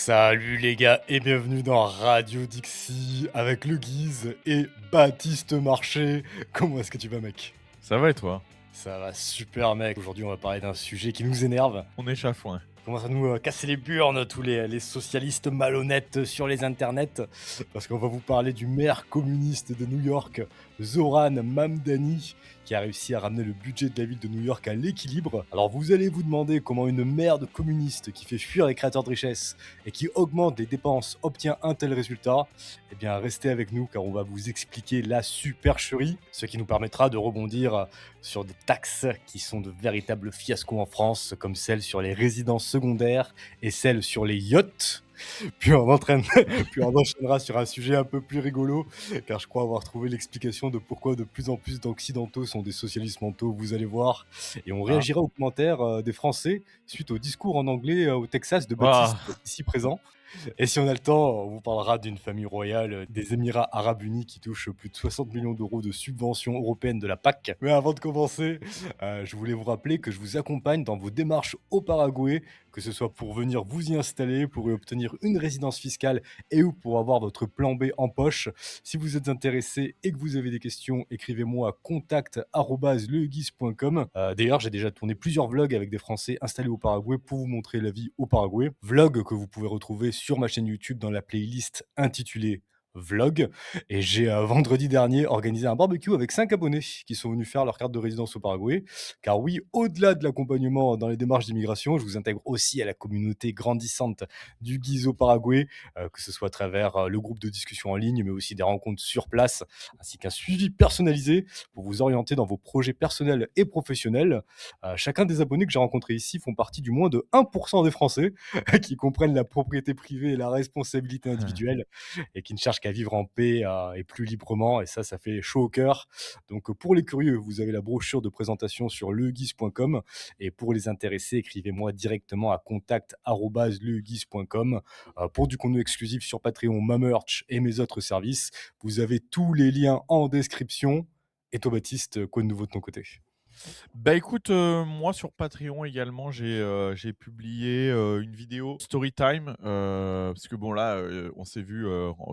Salut les gars et bienvenue dans Radio Dixie avec le Guise et Baptiste Marché. Comment est-ce que tu vas mec? Ça va et toi? Ça va super mec. Aujourd'hui on va parler d'un sujet qui nous énerve. On est chafouin. Commence à nous casser les burnes, tous les socialistes malhonnêtes sur les internets, parce qu'on va vous parler du maire communiste de New York, Zoran Mamdani, qui a réussi à ramener le budget de la ville de New York à l'équilibre. Alors vous allez vous demander comment une merde communiste qui fait fuir les créateurs de richesse et qui augmente les dépenses obtient un tel résultat. Eh bien restez avec nous car on va vous expliquer la supercherie, ce qui nous permettra de rebondir sur des taxes qui sont de véritables fiascos en France, comme celles sur les résidences secondaires et celles sur les yachts. Puis on enchaînera sur un sujet un peu plus rigolo, car je crois avoir trouvé l'explication de pourquoi de plus en plus d'occidentaux sont des socialistes mentaux, vous allez voir. Et on Ah. réagira aux commentaires des Français suite au discours en anglais au Texas de Baptiste, Ah. ici présent. Et si on a le temps, on vous parlera d'une famille royale des Émirats Arabes Unis qui touche plus de 60 millions d'euros de subventions européennes de la PAC. Mais avant de commencer, je voulais vous rappeler que je vous accompagne dans vos démarches au Paraguay, que ce soit pour venir vous y installer, pour y obtenir une résidence fiscale et ou pour avoir votre plan B en poche. Si vous êtes intéressé et que vous avez des questions, écrivez-moi à contact@leguise.com. D'ailleurs, j'ai déjà tourné plusieurs vlogs avec des Français installés au Paraguay pour vous montrer la vie au Paraguay. Vlog que vous pouvez retrouver sur ma chaîne YouTube dans la playlist intitulée Vlog. Et j'ai vendredi dernier organisé un barbecue avec 5 abonnés qui sont venus faire leur carte de résidence au Paraguay. Car oui, au-delà de l'accompagnement dans les démarches d'immigration, je vous intègre aussi à la communauté grandissante du Guise au Paraguay, que ce soit à travers le groupe de discussion en ligne, mais aussi des rencontres sur place, ainsi qu'un suivi personnalisé pour vous orienter dans vos projets personnels et professionnels. Chacun des abonnés que j'ai rencontrés ici font partie du moins de 1% des Français qui comprennent la propriété privée et la responsabilité individuelle et qui ne cherchent qu'à vivre en paix et plus librement. Et ça fait chaud au cœur. Donc pour les curieux, vous avez la brochure de présentation sur leguise.com et pour les intéressés, écrivez-moi directement à contact@leguise.com. Pour du contenu exclusif sur Patreon, ma merch et mes autres services, vous avez tous les liens en description. Et toi Baptiste, quoi de nouveau de ton côté? Bah, écoute, moi sur Patreon également, j'ai publié, une vidéo story time, parce que bon là, on s'est vu,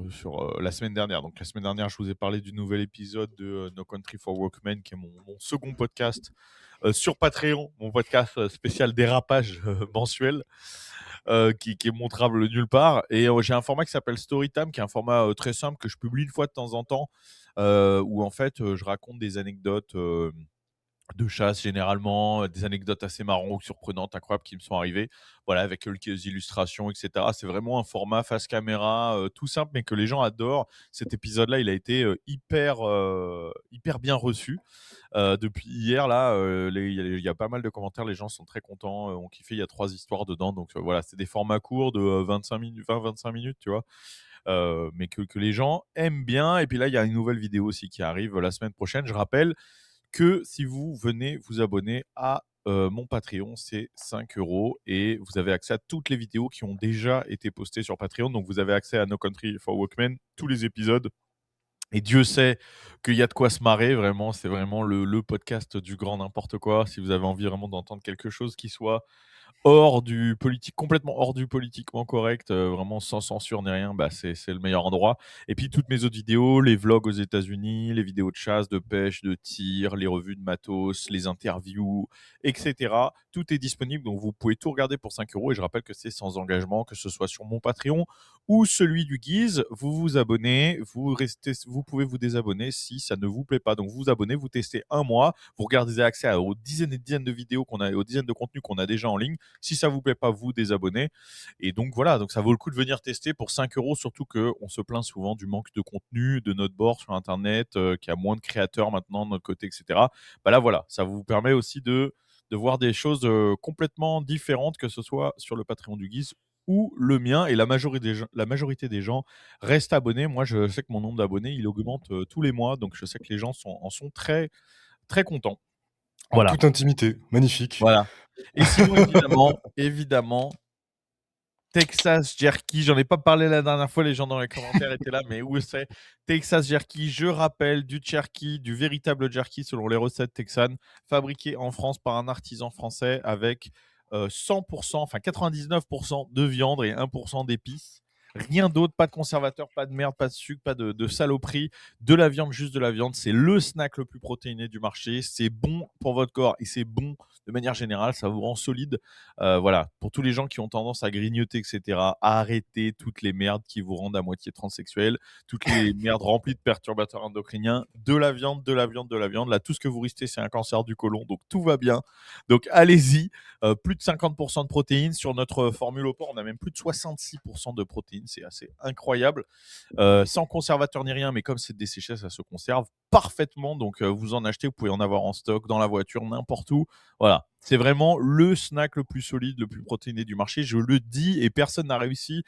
la semaine dernière. Donc la semaine dernière, je vous ai parlé du nouvel épisode de, No Country for Workmen, qui est mon second podcast, sur Patreon, mon podcast, spécial dérapage, mensuel, qui est montrable nulle part. Et j'ai un format qui s'appelle Storytime, qui est un format, très simple que je publie une fois de temps en temps, où en fait, je raconte des anecdotes, de chasse généralement, des anecdotes assez marrantes, surprenantes, incroyables qui me sont arrivées. Voilà, avec quelques illustrations et cetera. C'est vraiment un format face caméra, tout simple, mais que les gens adorent. Cet épisode-là, il a été, hyper bien reçu. Depuis hier là, il y a pas mal de commentaires, les gens sont très contents, ont kiffé. Il y a 3 histoires dedans, donc voilà, c'est des formats courts de, 25 minutes, 20-25 minutes, tu vois? Mais que les gens aiment bien. Et puis là, il y a une nouvelle vidéo aussi qui arrive, la semaine prochaine. Je rappelle que si vous venez vous abonner à, mon Patreon, c'est 5 € et vous avez accès à toutes les vidéos qui ont déjà été postées sur Patreon. Donc vous avez accès à No Country for Walkmen, tous les épisodes, et Dieu sait qu'il y a de quoi se marrer. Vraiment, c'est vraiment le podcast du grand n'importe quoi. Si vous avez envie vraiment d'entendre quelque chose qui soit hors du politique, complètement hors du politiquement correct, vraiment sans censure ni rien, bah, c'est le meilleur endroit. Et puis toutes mes autres vidéos, les vlogs aux États-Unis, les vidéos de chasse, de pêche, de tir, les revues de matos, les interviews, et cetera. Tout est disponible, donc vous pouvez tout regarder pour 5 € et je rappelle que c'est sans engagement, que ce soit sur mon Patreon ou celui du Guise. Vous vous abonnez, vous pouvez vous désabonner si ça ne vous plaît pas. Donc vous vous abonnez, vous testez un mois, vous regardez accès aux dizaines et dizaines de vidéos qu'on a, aux dizaines de contenus qu'on a déjà en ligne. Si ça vous plaît pas, vous désabonnez. Et donc voilà, donc ça vaut le coup de venir tester pour 5 €, surtout qu'on se plaint souvent du manque de contenu de notre bord sur Internet, qu'il y a moins de créateurs maintenant de notre côté, etc. Bah là, voilà, ça vous permet aussi de voir des choses complètement différentes, que ce soit sur le Patreon du Guise ou le mien. Et la majorité des gens restent abonnés. Moi, je sais que mon nombre d'abonnés, il augmente tous les mois, donc je sais que les gens en sont très, très contents. En Voilà. toute intimité, magnifique. Voilà. Et sinon, évidemment, Texas Jerky, j'en ai pas parlé la dernière fois, les gens dans les commentaires étaient là, mais où c'est? Texas Jerky, je rappelle, du jerky, du véritable jerky selon les recettes texanes, fabriqué en France par un artisan français avec 100%, enfin 99% de viande et 1% d'épices. Rien d'autre, pas de conservateur, pas de merde, pas de sucre, pas de saloperie. De la viande, juste de la viande. C'est le snack le plus protéiné du marché. C'est bon pour votre corps et c'est bon de manière générale. Ça vous rend solide. Voilà, pour tous les gens qui ont tendance à grignoter, etc., arrêtez toutes les merdes qui vous rendent à moitié transsexuel, toutes les merdes remplies de perturbateurs endocriniens. De la viande, de la viande, de la viande. Là, tout ce que vous risquez, c'est un cancer du côlon. Donc, tout va bien. Donc, allez-y. Plus de 50% de protéines. Sur notre formule au porc, on a même plus de 66% de protéines. C'est assez incroyable. Sans conservateur ni rien, mais comme c'est desséché, ça se conserve parfaitement. Donc, vous en achetez, vous pouvez en avoir en stock, dans la voiture, n'importe où. Voilà. C'est vraiment le snack le plus solide, le plus protéiné du marché. Je le dis et personne n'a réussi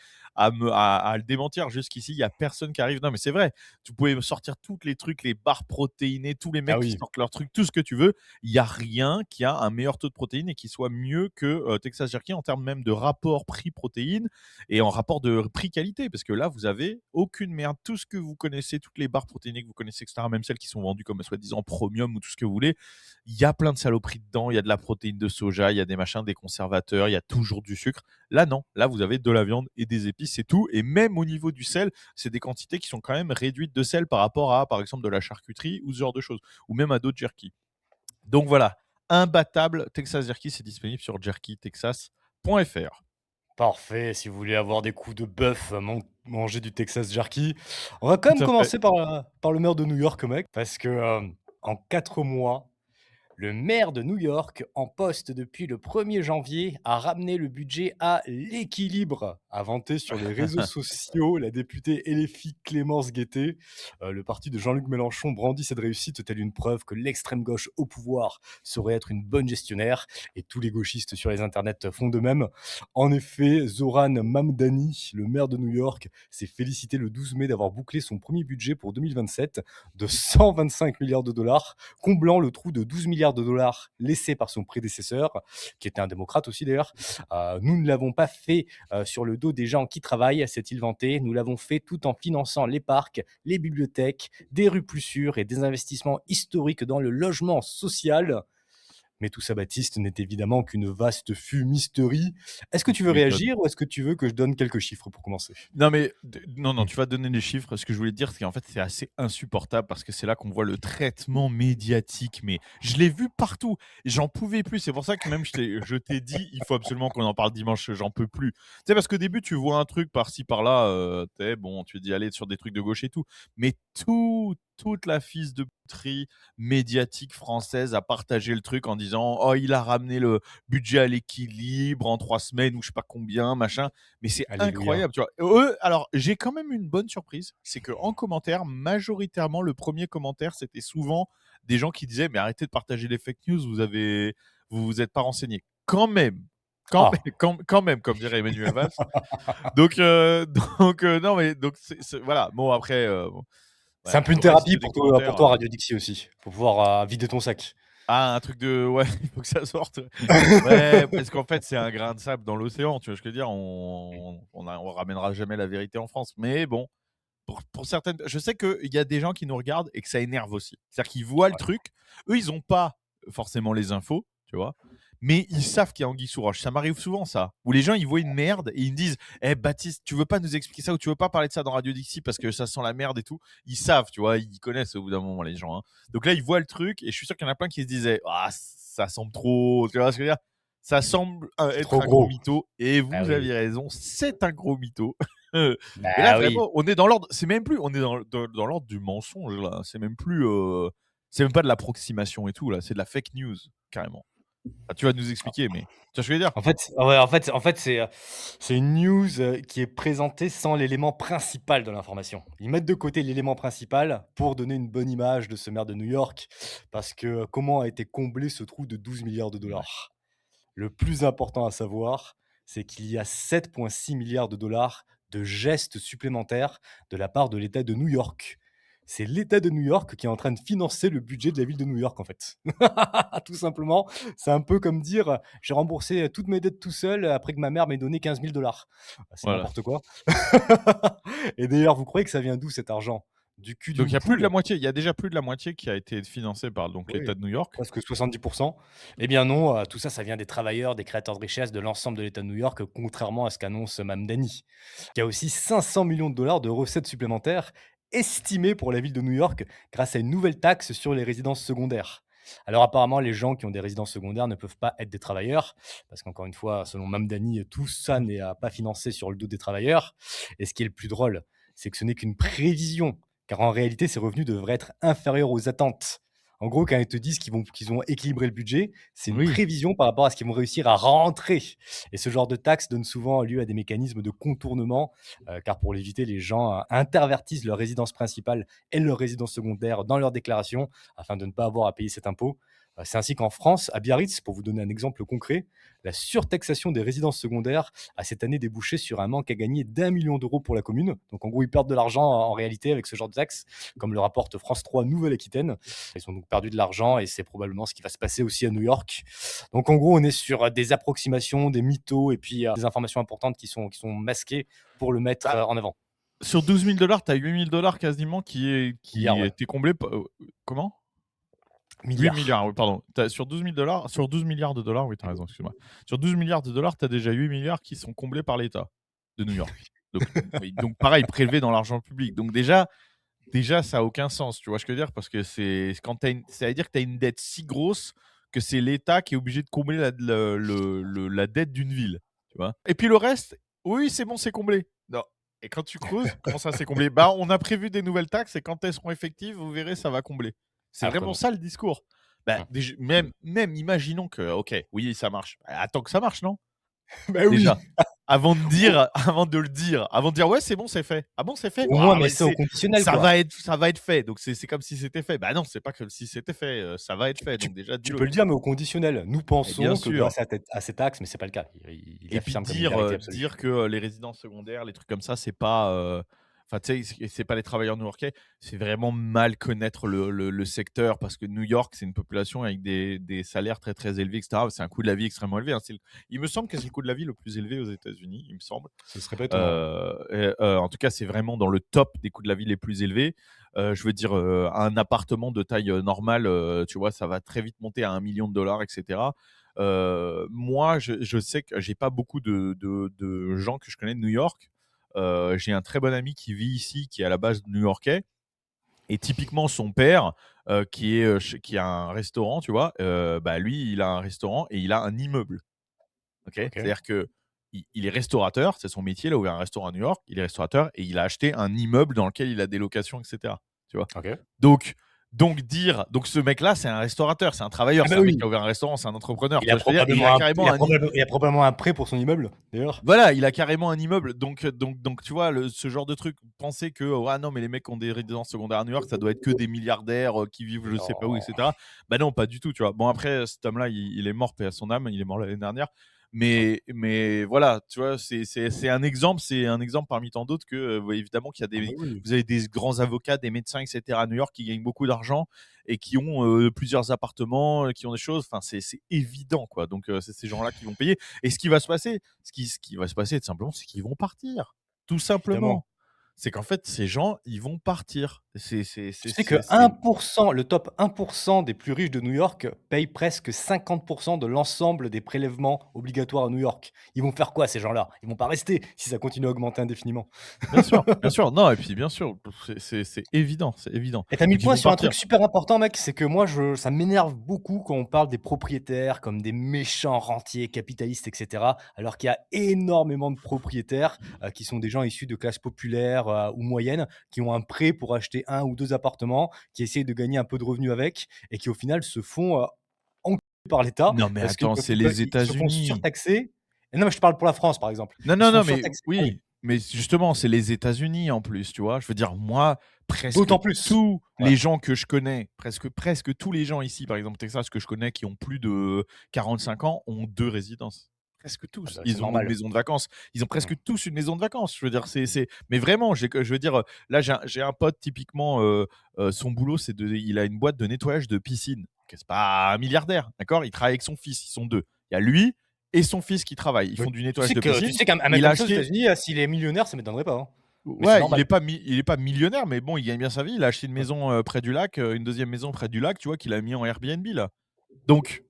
à le démentir jusqu'ici. Il n'y a personne qui arrive. Non, mais c'est vrai. Tu pouvais me sortir tous les trucs, les barres protéinées, tous les Ah mecs qui oui. sortent leurs trucs, tout ce que tu veux. Il n'y a rien qui a un meilleur taux de protéines et qui soit mieux que Texas Jerky en termes même de rapport prix-protéines et en rapport de prix-qualité. Parce que là, vous avez aucune merde. Tout ce que vous connaissez, toutes les barres protéinées que vous connaissez, etc., même celles qui sont vendues comme soi-disant premium ou tout ce que vous voulez, il y a plein de saloperies dedans. Il y a de la protéine de soja, il y a des machins, des conservateurs, il y a toujours du sucre. Là, non. Là, vous avez de la viande et des épices, c'est tout. Et même au niveau du sel, c'est des quantités qui sont quand même réduites de sel par rapport à, par exemple, de la charcuterie ou ce genre de choses, ou même à d'autres jerky. Donc voilà, imbattable. Texas Jerky, c'est disponible sur jerkytexas.fr. Parfait, si vous voulez avoir des coups de bœuf, manger du Texas Jerky. On va quand même Tout à fait. commencer par le maire de New York, mec, parce que, en 4 mois, le maire de New York, en poste depuis le 1er janvier, a ramené le budget à l'équilibre, a vanté sur les réseaux sociaux la députée LFI Clémence Guettet. Le parti de Jean-Luc Mélenchon brandit cette réussite telle une preuve que l'extrême gauche au pouvoir saurait être une bonne gestionnaire, et tous les gauchistes sur les internets font de même. En effet, Zoran Mamdani, le maire de New York, s'est félicité le 12 mai d'avoir bouclé son premier budget pour 2027 de 125 milliards de dollars, comblant le trou de 12 milliards de dollars laissé par son prédécesseur, qui était un démocrate aussi d'ailleurs. Nous ne l'avons pas fait sur le dos des gens qui travaillent, s'est-il vanté. Nous l'avons fait tout en finançant les parcs, les bibliothèques, des rues plus sûres et des investissements historiques dans le logement social. Mais tout ça, Baptiste, n'est évidemment qu'une vaste fumisterie. Est-ce que tu Tu veux m'étonnes. réagir ou est-ce que tu veux que je donne quelques chiffres pour commencer? Non, mais non, non, Mmh. tu vas donner les chiffres. Ce que je voulais te dire, c'est qu'en fait, c'est assez insupportable parce que c'est là qu'on voit le traitement médiatique. Mais je l'ai vu partout. J'en pouvais plus. C'est pour ça que même je t'ai dit, il faut absolument qu'on en parle dimanche. J'en peux plus. Tu sais, parce qu'au début, tu vois un truc par-ci, par-là. Bon, tu te dis, allez, sur des trucs de gauche et tout. Mais toute la fils de puterie médiatique française a partagé le truc en disant, oh, il a ramené le budget à l'équilibre en 3 semaines ou je sais pas combien, machin. Mais c'est Alléluia. incroyable, tu vois? Alors, j'ai quand même une bonne surprise, c'est qu'en commentaire, majoritairement, le premier commentaire, c'était souvent des gens qui disaient: «Mais arrêtez de partager les fake news, vous êtes pas renseignés». Quand même, Ah! quand même, comme dirait Emmanuel Valls. Donc non, mais donc c'est voilà. Bon après, bon, C'est un voilà, peu une le reste thérapie des pour commentaires, toi, Radio Dixie aussi, pour pouvoir, vider ton sac. ah, un truc de ouais, il faut que ça sorte. Ouais, parce qu'en fait, c'est un grain de sable dans l'océan, tu vois ce que je veux dire? On ramènera jamais la vérité en France, mais bon, pour certaines, je sais qu'il y a des gens qui nous regardent et que ça énerve aussi. C'est-à-dire qu'ils voient le Ouais. truc, eux, ils ont pas forcément les infos, tu vois? Mais ils savent qu'il y a anguille sous roche. Ça m'arrive souvent ça, où les gens, ils voient une merde et ils me disent: «Eh Baptiste, tu veux pas nous expliquer ça ou tu veux pas parler de ça dans Radio Dixie parce que ça sent la merde et tout?» Ils savent, tu vois? Ils connaissent au bout d'un moment les gens, hein. Donc là, ils voient le truc et je suis sûr qu'il y en a plein qui se disaient: «Ah, ça semble trop», tu vois ce que je veux dire? Ça semble, C'est être trop un gros gros. mytho et Ah vous oui, aviez oui. raison, c'est un gros mytho. Et là, Bah oui. vraiment, on est dans l'ordre, c'est même plus, on est dans l'ordre du mensonge, là. C'est même plus, c'est même pas de l'approximation et tout, là. C'est de la fake news, carrément. Ah, tu vas nous expliquer, mais tu vois ce que je veux dire? En fait, c'est une news, qui est présentée sans l'élément principal de l'information. Ils mettent de côté l'élément principal pour donner une bonne image de ce maire de New York, parce que, comment a été comblé ce trou de 12 milliards de Ouais. dollars. Le plus important à savoir, c'est qu'il y a 7,6 milliards de dollars de gestes supplémentaires de la part de l'État de New York. C'est l'État de New York qui est en train de financer le budget de la ville de New York, en fait. Tout simplement. C'est un peu comme dire, j'ai remboursé toutes mes dettes tout seul après que ma mère m'ait donné 15 000 dollars. C'est Voilà. n'importe quoi. Et d'ailleurs, vous croyez que ça vient d'où cet argent? du cul Donc d'une il y a plus de la poule. moitié, il y a déjà plus de la moitié qui a été financée par donc Oui, l'État de New York. presque 70%. Eh bien non, tout ça, ça vient des travailleurs, des créateurs de richesse de l'ensemble de l'État de New York, contrairement à ce qu'annonce Mamdani. Il y a aussi 500 millions de dollars de recettes supplémentaires estimées pour la ville de New York grâce à une nouvelle taxe sur les résidences secondaires. Alors apparemment, les gens qui ont des résidences secondaires ne peuvent pas être des travailleurs, parce qu'encore une fois, selon Mamdani, tout ça n'est pas financé sur le dos des travailleurs. Et ce qui est le plus drôle, c'est que ce n'est qu'une prévision, car en réalité, ces revenus devraient être inférieurs aux attentes. En gros, quand ils te disent qu'ils ont équilibré le budget, c'est une Oui. prévision par rapport à ce qu'ils vont réussir à rentrer. Et ce genre de taxe donne souvent lieu à des mécanismes de contournement, car pour l'éviter, les gens intervertissent leur résidence principale et leur résidence secondaire dans leur déclaration afin de ne pas avoir à payer cet impôt. C'est ainsi qu'en France, à Biarritz, pour vous donner un exemple concret, la surtaxation des résidences secondaires a cette année débouché sur un manque à gagner d'1 million d'euros pour la commune. Donc en gros, ils perdent de l'argent en réalité avec ce genre de taxe, comme le rapporte France 3 Nouvelle-Aquitaine. Ils ont donc perdu de l'argent et c'est probablement ce qui va se passer aussi à New York. Donc en gros, on est sur des approximations, des mythos et puis des informations importantes qui sont masquées pour le mettre Bah, en avant. sur 12 000 tu as 8 000 quasiment Milliards, qui ouais. étaient comblés comment? 8 Milliards. milliards, oui, pardon. Sur 12 000 sur 12 milliards de dollars, oui, tu as raison, excuse-moi. Sur 12 milliards de dollars, tu as déjà 8 milliards qui sont comblés par l'État de New York. Donc, oui, donc pareil, prélevés dans l'argent public. Donc déjà, ça a aucun sens, tu vois ce que je veux dire? Parce que c'est quand ça veut dire que tu as une dette si grosse que c'est l'État qui est obligé de combler la dette d'une ville, tu vois? Et puis le reste, oui, c'est bon, c'est comblé. Non. Et quand tu creuses, comment ça c'est comblé? Bah, on a prévu des nouvelles taxes et quand elles seront effectives, vous verrez, ça va combler. C'est Alors que vraiment non. ça le discours. Bah, Mmh. même imaginons que, OK, oui, ça marche. Bah, attends que ça marche, non? Bah oui. Déjà. Avant de le dire, avant de dire: «Ouais, c'est bon, c'est fait». «Ah bon, c'est fait?» Au moins, «Ah mais ouais, c'est au conditionnel, quoi. ça va être fait». Donc c'est comme si c'était fait. Bah non, c'est pas comme si c'était fait, ça va être fait, Tu donc déjà tu dis-le. peux le dire, mais au conditionnel. Nous Et bien pensons que sûr. grâce à ces taxes, mais c'est pas le cas. Il Et puis affirme comme une vérité absolue. dire que, les résidences secondaires, les trucs comme ça, c'est pas, enfin, tu sais, c'est pas les travailleurs new-yorkais, c'est vraiment mal connaître le secteur parce que New York, c'est une population avec des salaires très, très élevés et cetera. C'est un coût de la vie extrêmement élevé, hein. Il me semble que c'est le coût de la vie le plus élevé aux États-Unis, il me semble. Ce serait pas étonnant, ouais. En tout cas, c'est vraiment dans le top des coûts de la vie les plus élevés. Je veux dire, un appartement de taille, normale, tu vois, ça va très vite monter à 1 million de dollars et cetera. Moi, je sais que j'ai pas beaucoup de gens que je connais de New York. J'ai un très bon ami qui vit ici, qui est à la base new-yorkais et typiquement son père, qui a un restaurant, tu vois? Bah, lui, il a un restaurant et il a un immeuble. OK? OK. C'est-à-dire qu'il est restaurateur, c'est son métier, il a ouvert un restaurant à New York, il est restaurateur et il a acheté un immeuble dans lequel il a des locations et cetera, tu vois? OK. Donc donc ce mec-là, c'est un restaurateur, c'est un travailleur, Ah c'est bah un mec qui oui. a ouvert un restaurant, c'est un entrepreneur, Il tu a vois ce que je veux dire? Et il a probablement un carrément un i il a probablement un prêt pour son immeuble, d'ailleurs. voilà, il a carrément un immeuble. Donc tu vois, ce genre de truc, penser que: «Ah non, mais les mecs qui ont des résidences secondaires à New York, ça doit être que des milliardaires, qui vivent je sais pas où et Non. cetera». Bah non, pas du tout, tu vois? Bon après, cet homme-là, il est mort, paix à son âme, il est mort l'année dernière. Mmh. Mais voilà, tu vois, c'est un exemple parmi tant d'autres que, évidemment qu'il y a Ah bah des oui. vous avez des grands avocats, des médecins et cetera à New York qui gagnent beaucoup d'argent et qui ont, plusieurs appartements, qui ont des choses, enfin c'est évident quoi. Donc c'est ces gens-là qui vont payer et ce qui va se passer tout simplement, c'est qu'ils vont partir, tout Évidemment. simplement. C'est qu'en fait, ces gens, ils vont partir. Tu sais que 1%, le top 1% des plus riches de New York payent presque 50% de l'ensemble des prélèvements obligatoires à New York. Ils vont faire quoi ces gens-là? Ils vont pas rester si ça continue à augmenter indéfiniment. bien sûr, non et puis bien sûr, c'est évident, c'est évident. Et tu as mis le Donc ils point vont sur un partir. truc super important, mec, c'est que moi, ça m'énerve beaucoup quand on parle des propriétaires comme des méchants rentiers capitalistes, et cetera, alors qu'il y a énormément de propriétaires, qui sont des gens issus de classes populaires, ou moyennes, qui ont un prêt pour acheter un ou 2 appartements, qui essayent de gagner un peu de revenus avec et qui, au final, se font, enculer par l'État Non mais parce qu'ils attends, peuvent c'est les ils se font États-Unis. surtaxer. Et non, mais je te parle pour la France, par exemple. Non, Ils se non, font non, mais surtaxer, ah oui, oui, mais justement, c'est les États-Unis en plus, tu vois? Je veux dire, moi, presque d'autant plus. tous Ouais. les gens que je connais, presque tous les gens ici, par exemple, au Texas, que je connais, qui ont plus de 45 ans, ont 2 résidences. Presque Ah tous. bah, c'est Ils ont une normal. maison de vacances. Ils ont Mmh. presque tous une maison de vacances. Je veux dire, mais vraiment, je veux dire, là, j'ai un pote typiquement, son boulot, il a une boîte de nettoyage de piscine. OK, c'est pas un milliardaire, d'accord? Il travaille avec son fils, ils sont 2. Il y a lui et son fils qui travaillent. Ils Mais font du tu nettoyage sais de que tu piscine. sais qu'un Et mec il a comme ça aux acheté États-Unis, s'il est millionnaire, ça m'étonnerait pas, hein. Mais c'est Ouais, normal. il est pas millionnaire, mais bon, il gagne bien sa vie. Il a acheté une Ouais. maison, près du lac, une deuxième maison près du lac, tu vois? Qu'il a mis en Airbnb là. Donc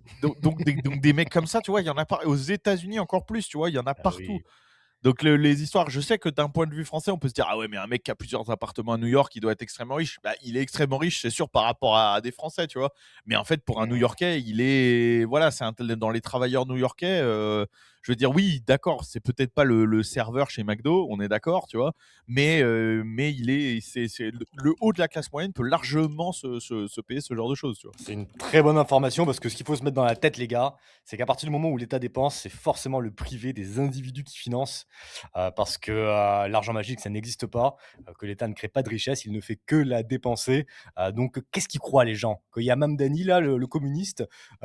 des mecs comme ça, tu vois? Il y en a pas aux États-Unis encore plus, tu vois? Il y en a Ah partout. oui. Donc les histoires, je sais que d'un point de vue français, on peut se dire: «Ah ouais, mais un mec qui a plusieurs appartements à New York, il doit être extrêmement riche». Bah, il est extrêmement riche, c'est sûr, par rapport à des Français, tu vois? Mais en fait, pour un Mmh. New-Yorkais, il est voilà, c'est un dans les travailleurs new-yorkais, je veux dire, oui, d'accord, c'est peut-être pas le serveur chez McDo, on est d'accord, tu vois? Mais il est c'est le haut de la classe moyenne peut largement se payer ce genre de choses, tu vois? C'est une très bonne information parce que ce qu'il faut se mettre dans la tête, les gars, c'est qu'à partir du moment où l'État dépense, c'est forcément le privé des individus qui financent, parce que, l'argent magique, ça n'existe pas, que l'État ne crée pas de richesse, il ne fait que la dépenser. Donc qu'est-ce qu'ils croient les gens? Qu'il y a Mamdani là, le communiste,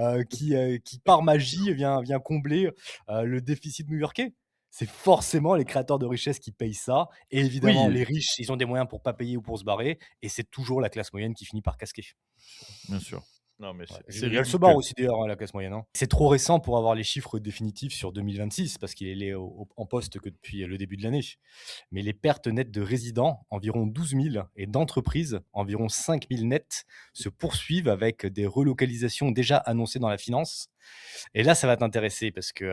qui par magie vient combler, le déficit new-yorkais? C'est forcément les créateurs de richesse qui payent ça et évidemment Oui, les riches, ils ont des moyens pour pas payer ou pour se barrer et c'est toujours la classe moyenne qui finit par casquer. bien sûr. Non, mais Ouais, c'est et elle se barre ridicule. aussi d'ailleurs, hein, la classe moyenne, hein. C'est trop récent pour avoir les chiffres définitifs sur 2026 parce qu'il est en poste que depuis le début de l'année. Mais les pertes nettes de résidents, environ 12 000 et d'entreprises, environ 5 000 nettes, se poursuivent avec des relocalisations déjà annoncées dans la finance. Et là, ça va t'intéresser parce que,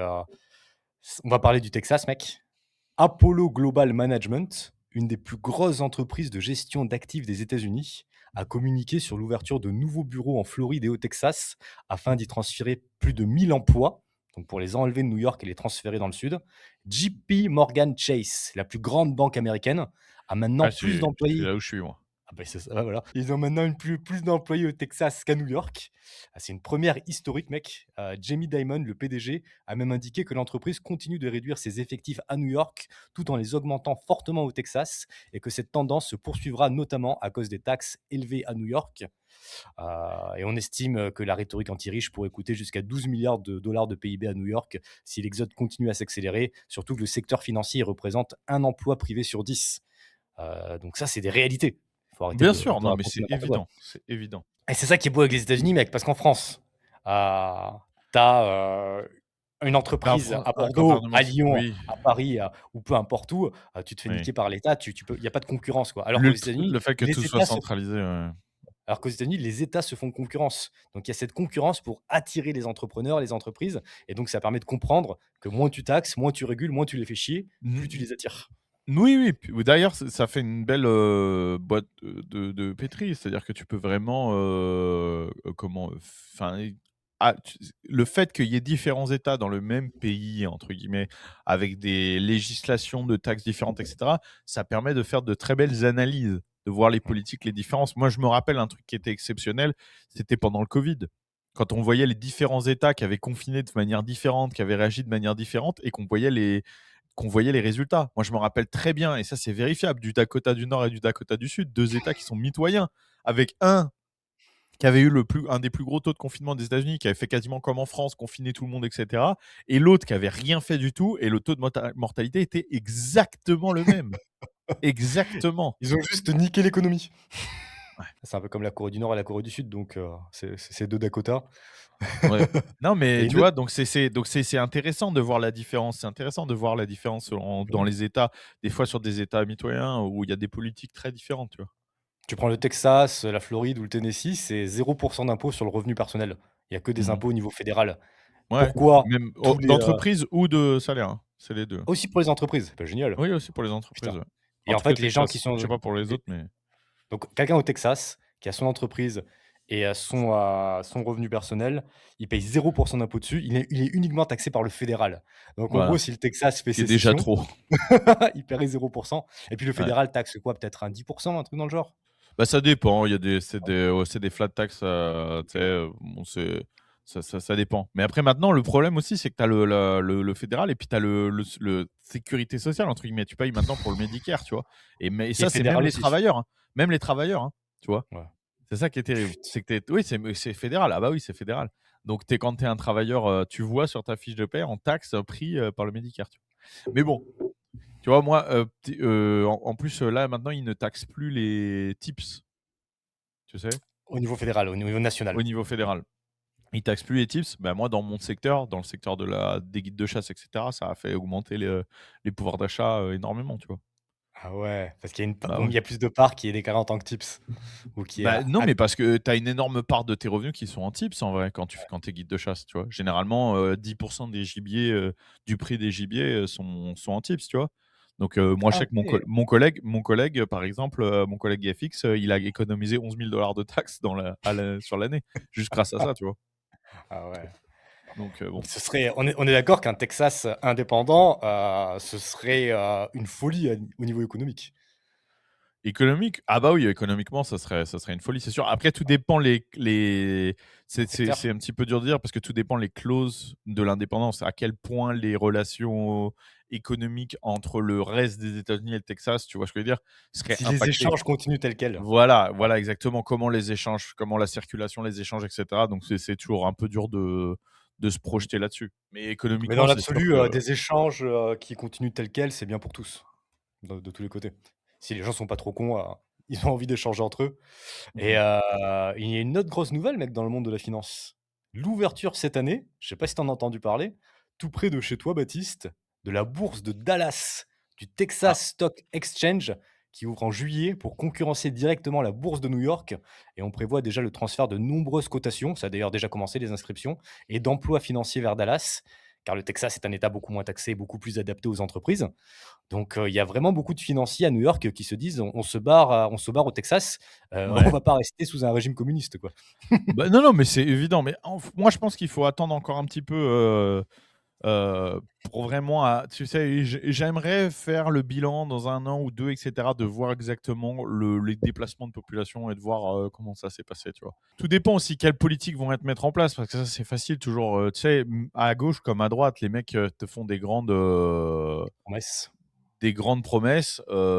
on va parler du Texas, mec. Apollo Global Management, une des plus grosses entreprises de gestion d'actifs des États-Unis, a communiqué sur l'ouverture de nouveaux bureaux en Floride et au Texas afin d'y transférer plus de 1000 emplois, donc pour les enlever de New York et les transférer dans le sud. JP Morgan Chase, la plus grande banque américaine, a maintenant Ah, plus c'est d'employés. là où je suis, moi. Ah bah, c'est ça, ouais, voilà. Ils ont maintenant plus d'employés au Texas qu'à New York. Ah, c'est une première historique, mec. Jamie Dimon, le PDG, a même indiqué que l'entreprise continue de réduire ses effectifs à New York tout en les augmentant fortement au Texas et que cette tendance se poursuivra notamment à cause des taxes élevées à New York. Et on estime que la rhétorique anti-riche pourrait coûter jusqu'à 12 milliards de dollars de PIB à New York si l'exode continue à s'accélérer, surtout que le secteur financier représente un emploi privé sur 10. Donc ça, c'est des réalités. Il faut arrêter Bien de sûr, non, mais raconter c'est n'importe quoi. évident, c'est évident. Et c'est ça qui est beau avec les États-Unis, mec, parce qu'en France, tu as, une Mais en entreprise France, à un Bordeaux, gouvernement à s Lyon, oui, à Paris, ou peu importe où, tu te fais oui. niquer par l'État, tu peux il y a pas de concurrence, quoi. Le fait que tout soit centralisé, ouais. Alors qu'aux États-Unis, les États se font concurrence. Donc il y a cette concurrence pour attirer les entrepreneurs, les entreprises et donc ça permet de comprendre que moins tu taxes, moins tu régules, moins tu les fais chier, plus tu Mmh les attires. oui, oui, puis d'ailleurs, ça fait une belle, boîte, de pétri. C'est-à-dire que tu peux vraiment, comment, enfin, le fait qu'il y ait différents États dans le même «pays» entre guillemets, avec des législations de taxes différentes et cetera, ça permet de faire de très belles analyses, de voir les Mmh. politiques, les différences. Moi, je me rappelle un truc qui était exceptionnel, c'était pendant le covid. Quand on voyait les différents États qui avaient confiné de manière différente, qui avaient réagi de manière différente et qu'on voyait les résultats. Moi, je me rappelle très bien, et ça c'est vérifiable, du Dakota du Nord et du Dakota du Sud, 2 États qui sont mitoyens, avec un qui avait eu un des plus gros taux de confinement des États-Unis, qui avait fait quasiment comme en France, confiner tout le monde, et cetera, et l'autre qui avait rien fait du tout, et le taux de mortalité était exactement le même. Exactement. Ils ont juste niqué l'économie. Ouais, C'est un peu comme la Corée du Nord et la Corée du Sud, donc c'est 2 Dakota. ouais. Non, mais Et tu une autre vois, donc c'est intéressant de voir la différence. C'est intéressant de voir la différence bah dans oui. les États, des fois sur des États mitoyens où il y a des politiques très différentes, tu vois? Tu prends le Texas, la Floride ou le Tennessee, c'est 0 d'impôt sur le revenu personnel. Il y a que des Mmh. impôts au niveau fédéral. Ouais, Pourquoi même tous les, d'entreprise ou de salaire, hein, c'est les 2. aussi pour les entreprises, bah, génial, Oui, aussi pour les entreprises, putain. ouais. Et En en tout cas au fait, les gens qui Texas. Je sais sont pas pour les les autres, mais donc quelqu'un au Texas qui a son entreprise et son revenu personnel, il paye 0 d'impôt dessus. Il est uniquement taxé par le fédéral. Donc en gros, voilà, si le Texas fait ce qui est déjà sécession, trop. il paierait 0 et puis le Ouais. fédéral taxe quoi? Peut-être un 10 un truc dans le genre? Bah, ça dépend, il y a des c'est des flat tax, tu sais, bon c'est ça dépend. Mais après maintenant le problème aussi c'est que tu as le fédéral et puis tu as le «sécurité sociale» entre guillemets. Tu payes maintenant pour le Medicare, tu vois? Et Qui est ça c'est même fédéral les aussi. travailleurs, hein. Même les travailleurs, hein, tu vois? Ouais. C'est ça qui est terrible. Put C'est que tu oui, c'est fédéral. Ah bah oui, c'est fédéral. Donc quand tu es un travailleur, tu vois sur ta fiche de paie en taxe, pris, par le Medicare, tu vois? Mais bon, tu vois, moi, en plus, là, maintenant, ils ne taxent plus les tips, tu sais? Au niveau fédéral, au niveau national. Au niveau fédéral. Ils taxent plus les tips. Bah, moi, dans mon secteur, dans le secteur des guides de chasse et cetera, ça a fait augmenter les pouvoirs d'achat, énormément, tu vois? Ah ouais, parce qu'il y a Bah bon, ouais. il y a plus de parts qui est déclarée en tant que tips ou qui est Bah, non, a mais parce que tu as une énorme part de tes revenus qui sont en tips en vrai quand tu es guide de chasse, tu vois? Généralement, 10 des gibiers, du prix des gibiers, sont en tips, tu vois? Donc moi je ah sais que OK. mon collègue, par exemple, mon collègue FX, il a économisé 11 000 de taxes dans la à la sur l'année, juste grâce à ça, tu vois? Ah ouais. Donc Donc bon. ce serait on est d'accord qu'un Texas indépendant, ce serait, une folie au niveau économique. Économique? Ah bah oui, économiquement, ça serait une folie, c'est sûr. Après, tout dépend les Un c'est secteur? un petit peu dur de dire parce que tout dépend les clauses de l'indépendance. À quel point les relations économiques entre le reste des États-Unis et le Texas, tu vois ce que je veux dire? Seraient Si les impactées. échanges continuent tels quels. Voilà, voilà exactement. Comment les échanges, comment la circulation, les échanges et cetera. Donc c'est toujours un peu dur de se projeter là-dessus. Mais Mais dans économiquement, c'est sûr l'absolu, que des échanges, qui continuent tels quels, c'est bien pour tous, de tous les côtés. Si les gens sont pas trop cons, ils ont envie d'échanger entre eux et mmh il y a une autre grosse nouvelle, mec, dans le monde de la finance. L'ouverture cette année, je sais pas si tu en as entendu parler, tout près de chez toi, Baptiste, de la bourse de Dallas, du Ah, Texas Stock Exchange, qui ouvre en juillet pour concurrencer directement la bourse de New York et on prévoit déjà le transfert de nombreuses cotations, ça a d'ailleurs déjà commencé les inscriptions et d'emplois financiers vers Dallas, car le Texas est un État beaucoup moins taxé, beaucoup plus adapté aux entreprises. Donc, il y a vraiment beaucoup de financiers à New York qui se disent: on se barre au Texas, on ouais. va pas rester sous un régime communiste, quoi». Bah, non, non, mais c'est évident. Mais moi, je pense qu'il faut attendre encore un petit peu pour vraiment, tu sais, j'aimerais faire le bilan dans 1 an ou 2, etc., de voir exactement les déplacements de population et de voir comment ça s'est passé, tu vois. Tout dépend aussi quelles politiques vont être mettre en place, parce que ça, c'est facile toujours. Tu sais, à gauche comme à droite, les mecs te font Promesse. des grandes promesses,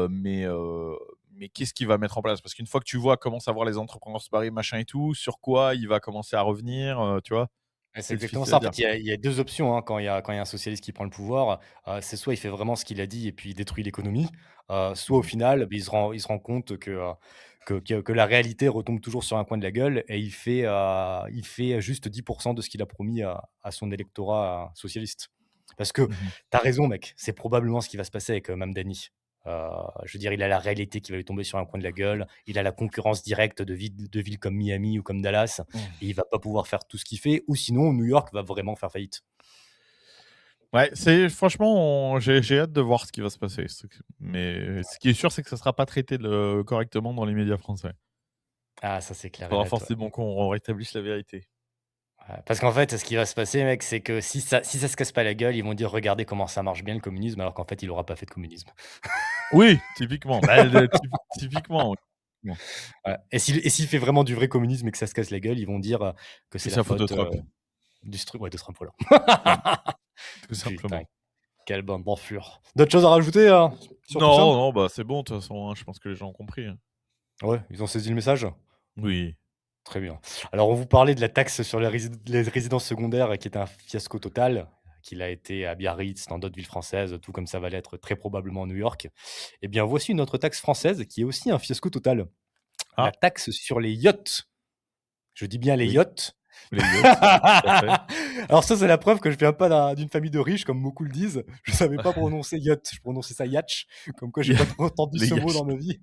mais qu'est-ce qu'il va mettre en place? Parce qu'une fois que tu vois commence à voir les entrepreneurs se barrer, machin et tout, sur quoi il va commencer à revenir, tu vois? Ouais, c'est C'est exactement difficile ça. à En dire. fait, il y a 2 options, hein, quand il y a un socialiste qui prend le pouvoir, c'est soit il fait vraiment ce qu'il a dit et puis il détruit l'économie, soit au Mmh. final, beh, il se rend compte que la réalité retombe toujours sur un coin de la gueule et il fait juste 10 de ce qu'il a promis à son électorat socialiste. Parce que Mmh. tu as raison mec, c'est probablement ce qui va se passer avec, Mamdani. Je veux dire, il a la réalité qui va lui tomber sur un coin de la gueule, il a la concurrence directe de villes comme Miami ou comme Dallas Mmh. et il va pas pouvoir faire tout ce qu'il fait ou sinon New York va vraiment faire faillite. Ouais, c'est franchement, j'ai hâte de voir ce qui va se passer. Mais ce qui est sûr, c'est que ça sera pas traité correctement dans les médias français. Ah ça c'est clair Il et faudra net, ouais. forcément qu'on rétablisse la vérité. Ouais, parce qu'en fait, ce qui va se passer mec, c'est que si ça se casse pas la gueule, ils vont dire: «Regardez comment ça marche bien le communisme», alors qu'en fait il aura pas fait de communisme. Oui, typiquement. Bah, typiquement, oui. Typiquement. Ouais et s'il fait vraiment du vrai communisme et que ça se casse la gueule, ils vont dire, que c'est C'est la sa faute de faute, Trump. de Trump, voilà. Ouais, tout Putain, simplement. quelle bande d'enflure. D'autres choses à rajouter, sur tout ça? Non, non, bah, c'est bon de toute façon, hein, je pense que les gens ont compris, hein. Ouais, ils ont saisi le message? Oui. Très bien. Alors, on vous parlait de la taxe sur les résidences secondaires qui est un fiasco total, qu'il a été à Biarritz, dans d'autres villes françaises, tout comme ça va l'être très probablement à New York. Eh bien, voici une autre taxe française qui est aussi un fiasco total. La Ah, taxe sur les yachts. Je dis bien les oui, yachts. les yachts, tout à fait. Alors ça, c'est la preuve que je viens pas d'une famille de riches, comme beaucoup le disent. Je savais pas prononcer yacht, je prononçais ça yatch, comme quoi j'ai pas trop entendu Les ce mot yachts. dans ma vie.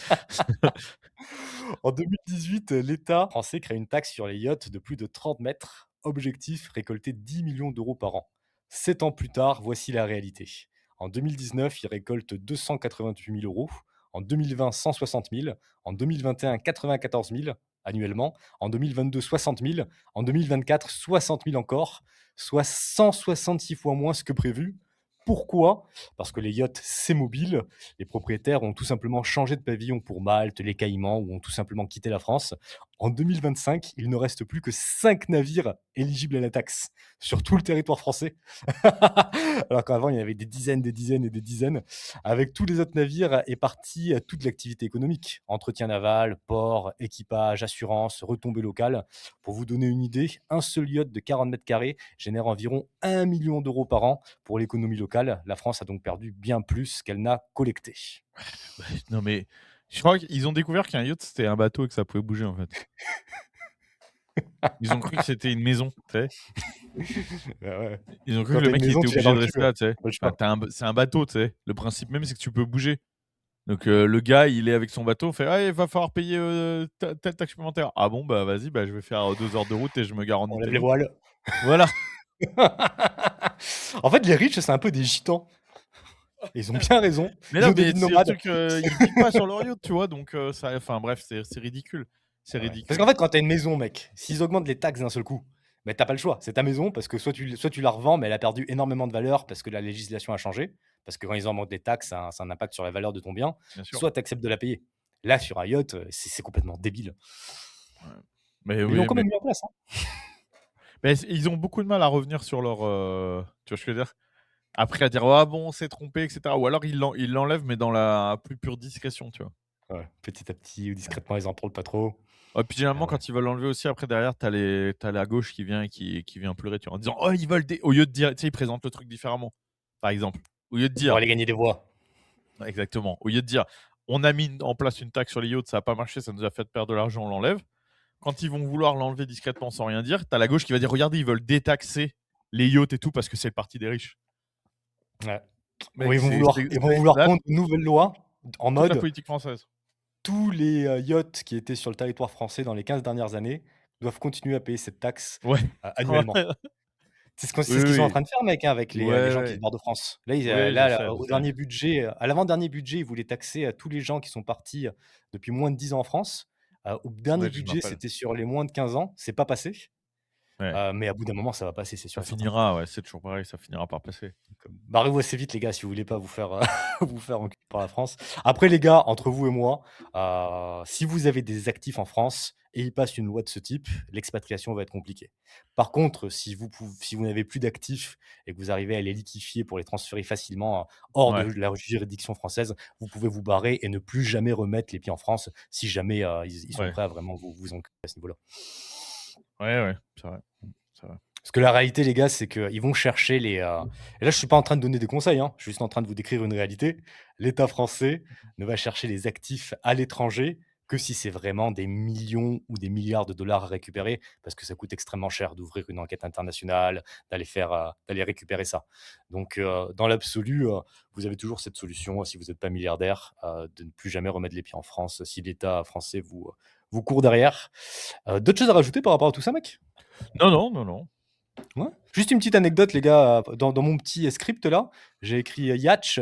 En 2018, l'État français crée une taxe sur les yachts de plus de 30 mètres. Objectif, récolter 10 millions d'euros par an. 7 ans plus tard, voici la réalité. En 2019, il récolte 288 000 euros. En 2020, 160 000. En 2021, 94 000 annuellement. En 2022, 60 000. En 2024, 60 000 encore, soit 166 fois moins que prévu. Pourquoi? Parce que les yachts, c'est mobile. Les propriétaires ont tout simplement changé de pavillon pour Malte, les Caïmans ou ont tout simplement quitté la France. En 2025, il ne reste plus que 5 navires éligibles à la taxe sur tout le territoire français. Alors qu'avant, il y en avait des dizaines, des dizaines et des dizaines. Avec tous les autres navires est partie toute l'activité économique. Entretien naval, port, équipage, assurance, retombées locales. Pour vous donner une idée, un seul yacht de 40 mètres carrés génère environ 1 million d'euros par an pour l'économie locale. La France a donc perdu bien plus qu'elle n'a collecté. Bah, non, mais je crois qu'ils ont découvert qu'un yacht, c'était un bateau et que ça pouvait bouger, en fait. Ils ont cru que c'était une maison, tu sais? Ah ouais. Ils ont cru Quand que le tu as une mec, il maison, était tu l'as obligé dans de le cul, rester là, tu sais? pas le Enfin, choix. c'est un bateau, tu sais? Le principe même, c'est que tu peux bouger. Donc le gars, il est avec son bateau, fait: «Ah, il va falloir payer, telle taxe supplémentaire». «Ah bon? Bah, vas-y, bah, je vais faire 2 heures de route et je me gare en On lève les Italie». voiles. Voilà. En fait, les riches, c'est un peu des gitans. Ils ont bien raison. Mais Ils non, ont des mais vies de c'est le nomades. truc, ils vivent pas sur leur yacht, tu vois? Donc ça enfin bref, c'est ridicule. C'est Ouais. Parce ridicule. qu'en fait, quand tu as une maison, mec, s'ils augmentent les taxes d'un seul coup, mais tu pas le choix. C'est ta maison parce que soit tu la revends, mais elle a perdu énormément de valeur parce que la législation a changé. Parce que quand ils augmentent des taxes, ça a un impact sur la valeur de ton bien. Bien sûr. Soit tu acceptes de la payer. Là, sur un yacht, c'est complètement débile. Ouais. Mais Mais ils l'ont oui, quand même mis en place, hein. mais ils ont beaucoup de mal à revenir sur leur, tu vois ce que je veux dire? Après à dire: «Ah bon, on s'est trompé» et cetera. Ou alors ils l'enlèvent, mais dans la plus pure discrétion, tu vois? Ouais, petit à petit ou discrètement, ils en parlent pas trop. Et puis généralement Ah ouais. quand ils veulent l'enlever aussi, après derrière t'as la gauche qui vient et qui vient pleurer, tu vois? En disant: «Oh ils veulent au lieu de dire, tu sais, ils présentent le truc différemment, par exemple. Au lieu de Pour dire aller gagner des voix. exactement, au lieu de dire: «On a mis en place une taxe sur les yachts, ça a pas marché, ça nous a fait perdre de l'argent, on l'enlève». Quand ils vont vouloir l'enlever discrètement sans rien dire, t'as la gauche qui va dire: «Regardez, ils veulent détaxer les yachts et tout parce que c'est le parti des riches». Ouais. Ou Mec, ils vont c'est vouloir là prendre une nouvelle loi en toute la mode politique française. tous les, yachts qui étaient sur le territoire français dans les 15 dernières années doivent continuer à payer cette taxe, Ouais. annuellement. Ouais. C'est Oui, ce qu'ils sont en oui. train de faire, mec, hein, avec les Ouais, gens qui se ouais. barrent de France. Là, Oui, là, je au sais. dernier budget, à l'avant-dernier budget, ils voulaient taxer, tous les gens qui sont partis, depuis moins de 10 ans en France. Au dernier Ouais, je me budget, rappelle. c'était sur les moins de 15 ans. C'est pas passé, Ouais. mais à bout d'un moment, ça va passer, c'est sûr Ça et certain. finira, ouais, c'est toujours pareil, ça finira par passer. Barrez-vous assez vite les gars, si vous voulez pas vous faire, vous faire enculer par la France. Après les gars, entre vous et moi, si vous avez des actifs en France et il passe une loi de ce type, l'expatriation va être compliquée. Par contre, si vous n'avez plus d'actifs et que vous arrivez à les liquifier pour les transférer facilement, hors de Ouais. la juridiction française, vous pouvez vous barrer et ne plus jamais remettre les pieds en France si jamais, ils sont Ouais. prêts à vraiment vous enculer à ce niveau-là. Ouais, ouais, c'est vrai. C'est vrai. Parce que la réalité, les gars, c'est qu'ils vont chercher les, et là, je suis pas en train de donner des conseils, hein, je suis juste en train de vous décrire une réalité. L'État français ne va chercher les actifs à l'étranger que si c'est vraiment des millions ou des milliards de dollars à récupérer, parce que ça coûte extrêmement cher d'ouvrir une enquête internationale, d'aller récupérer ça. Donc, dans l'absolu, vous avez toujours cette solution, si vous n'êtes pas milliardaire, de ne plus jamais remettre les pieds en France si l'État français vous court derrière. D'autres choses à rajouter par rapport à tout ça, mec? Non, non, non, non. Ouais. Juste une petite anecdote, les gars, dans mon petit script là, j'ai écrit Yatch,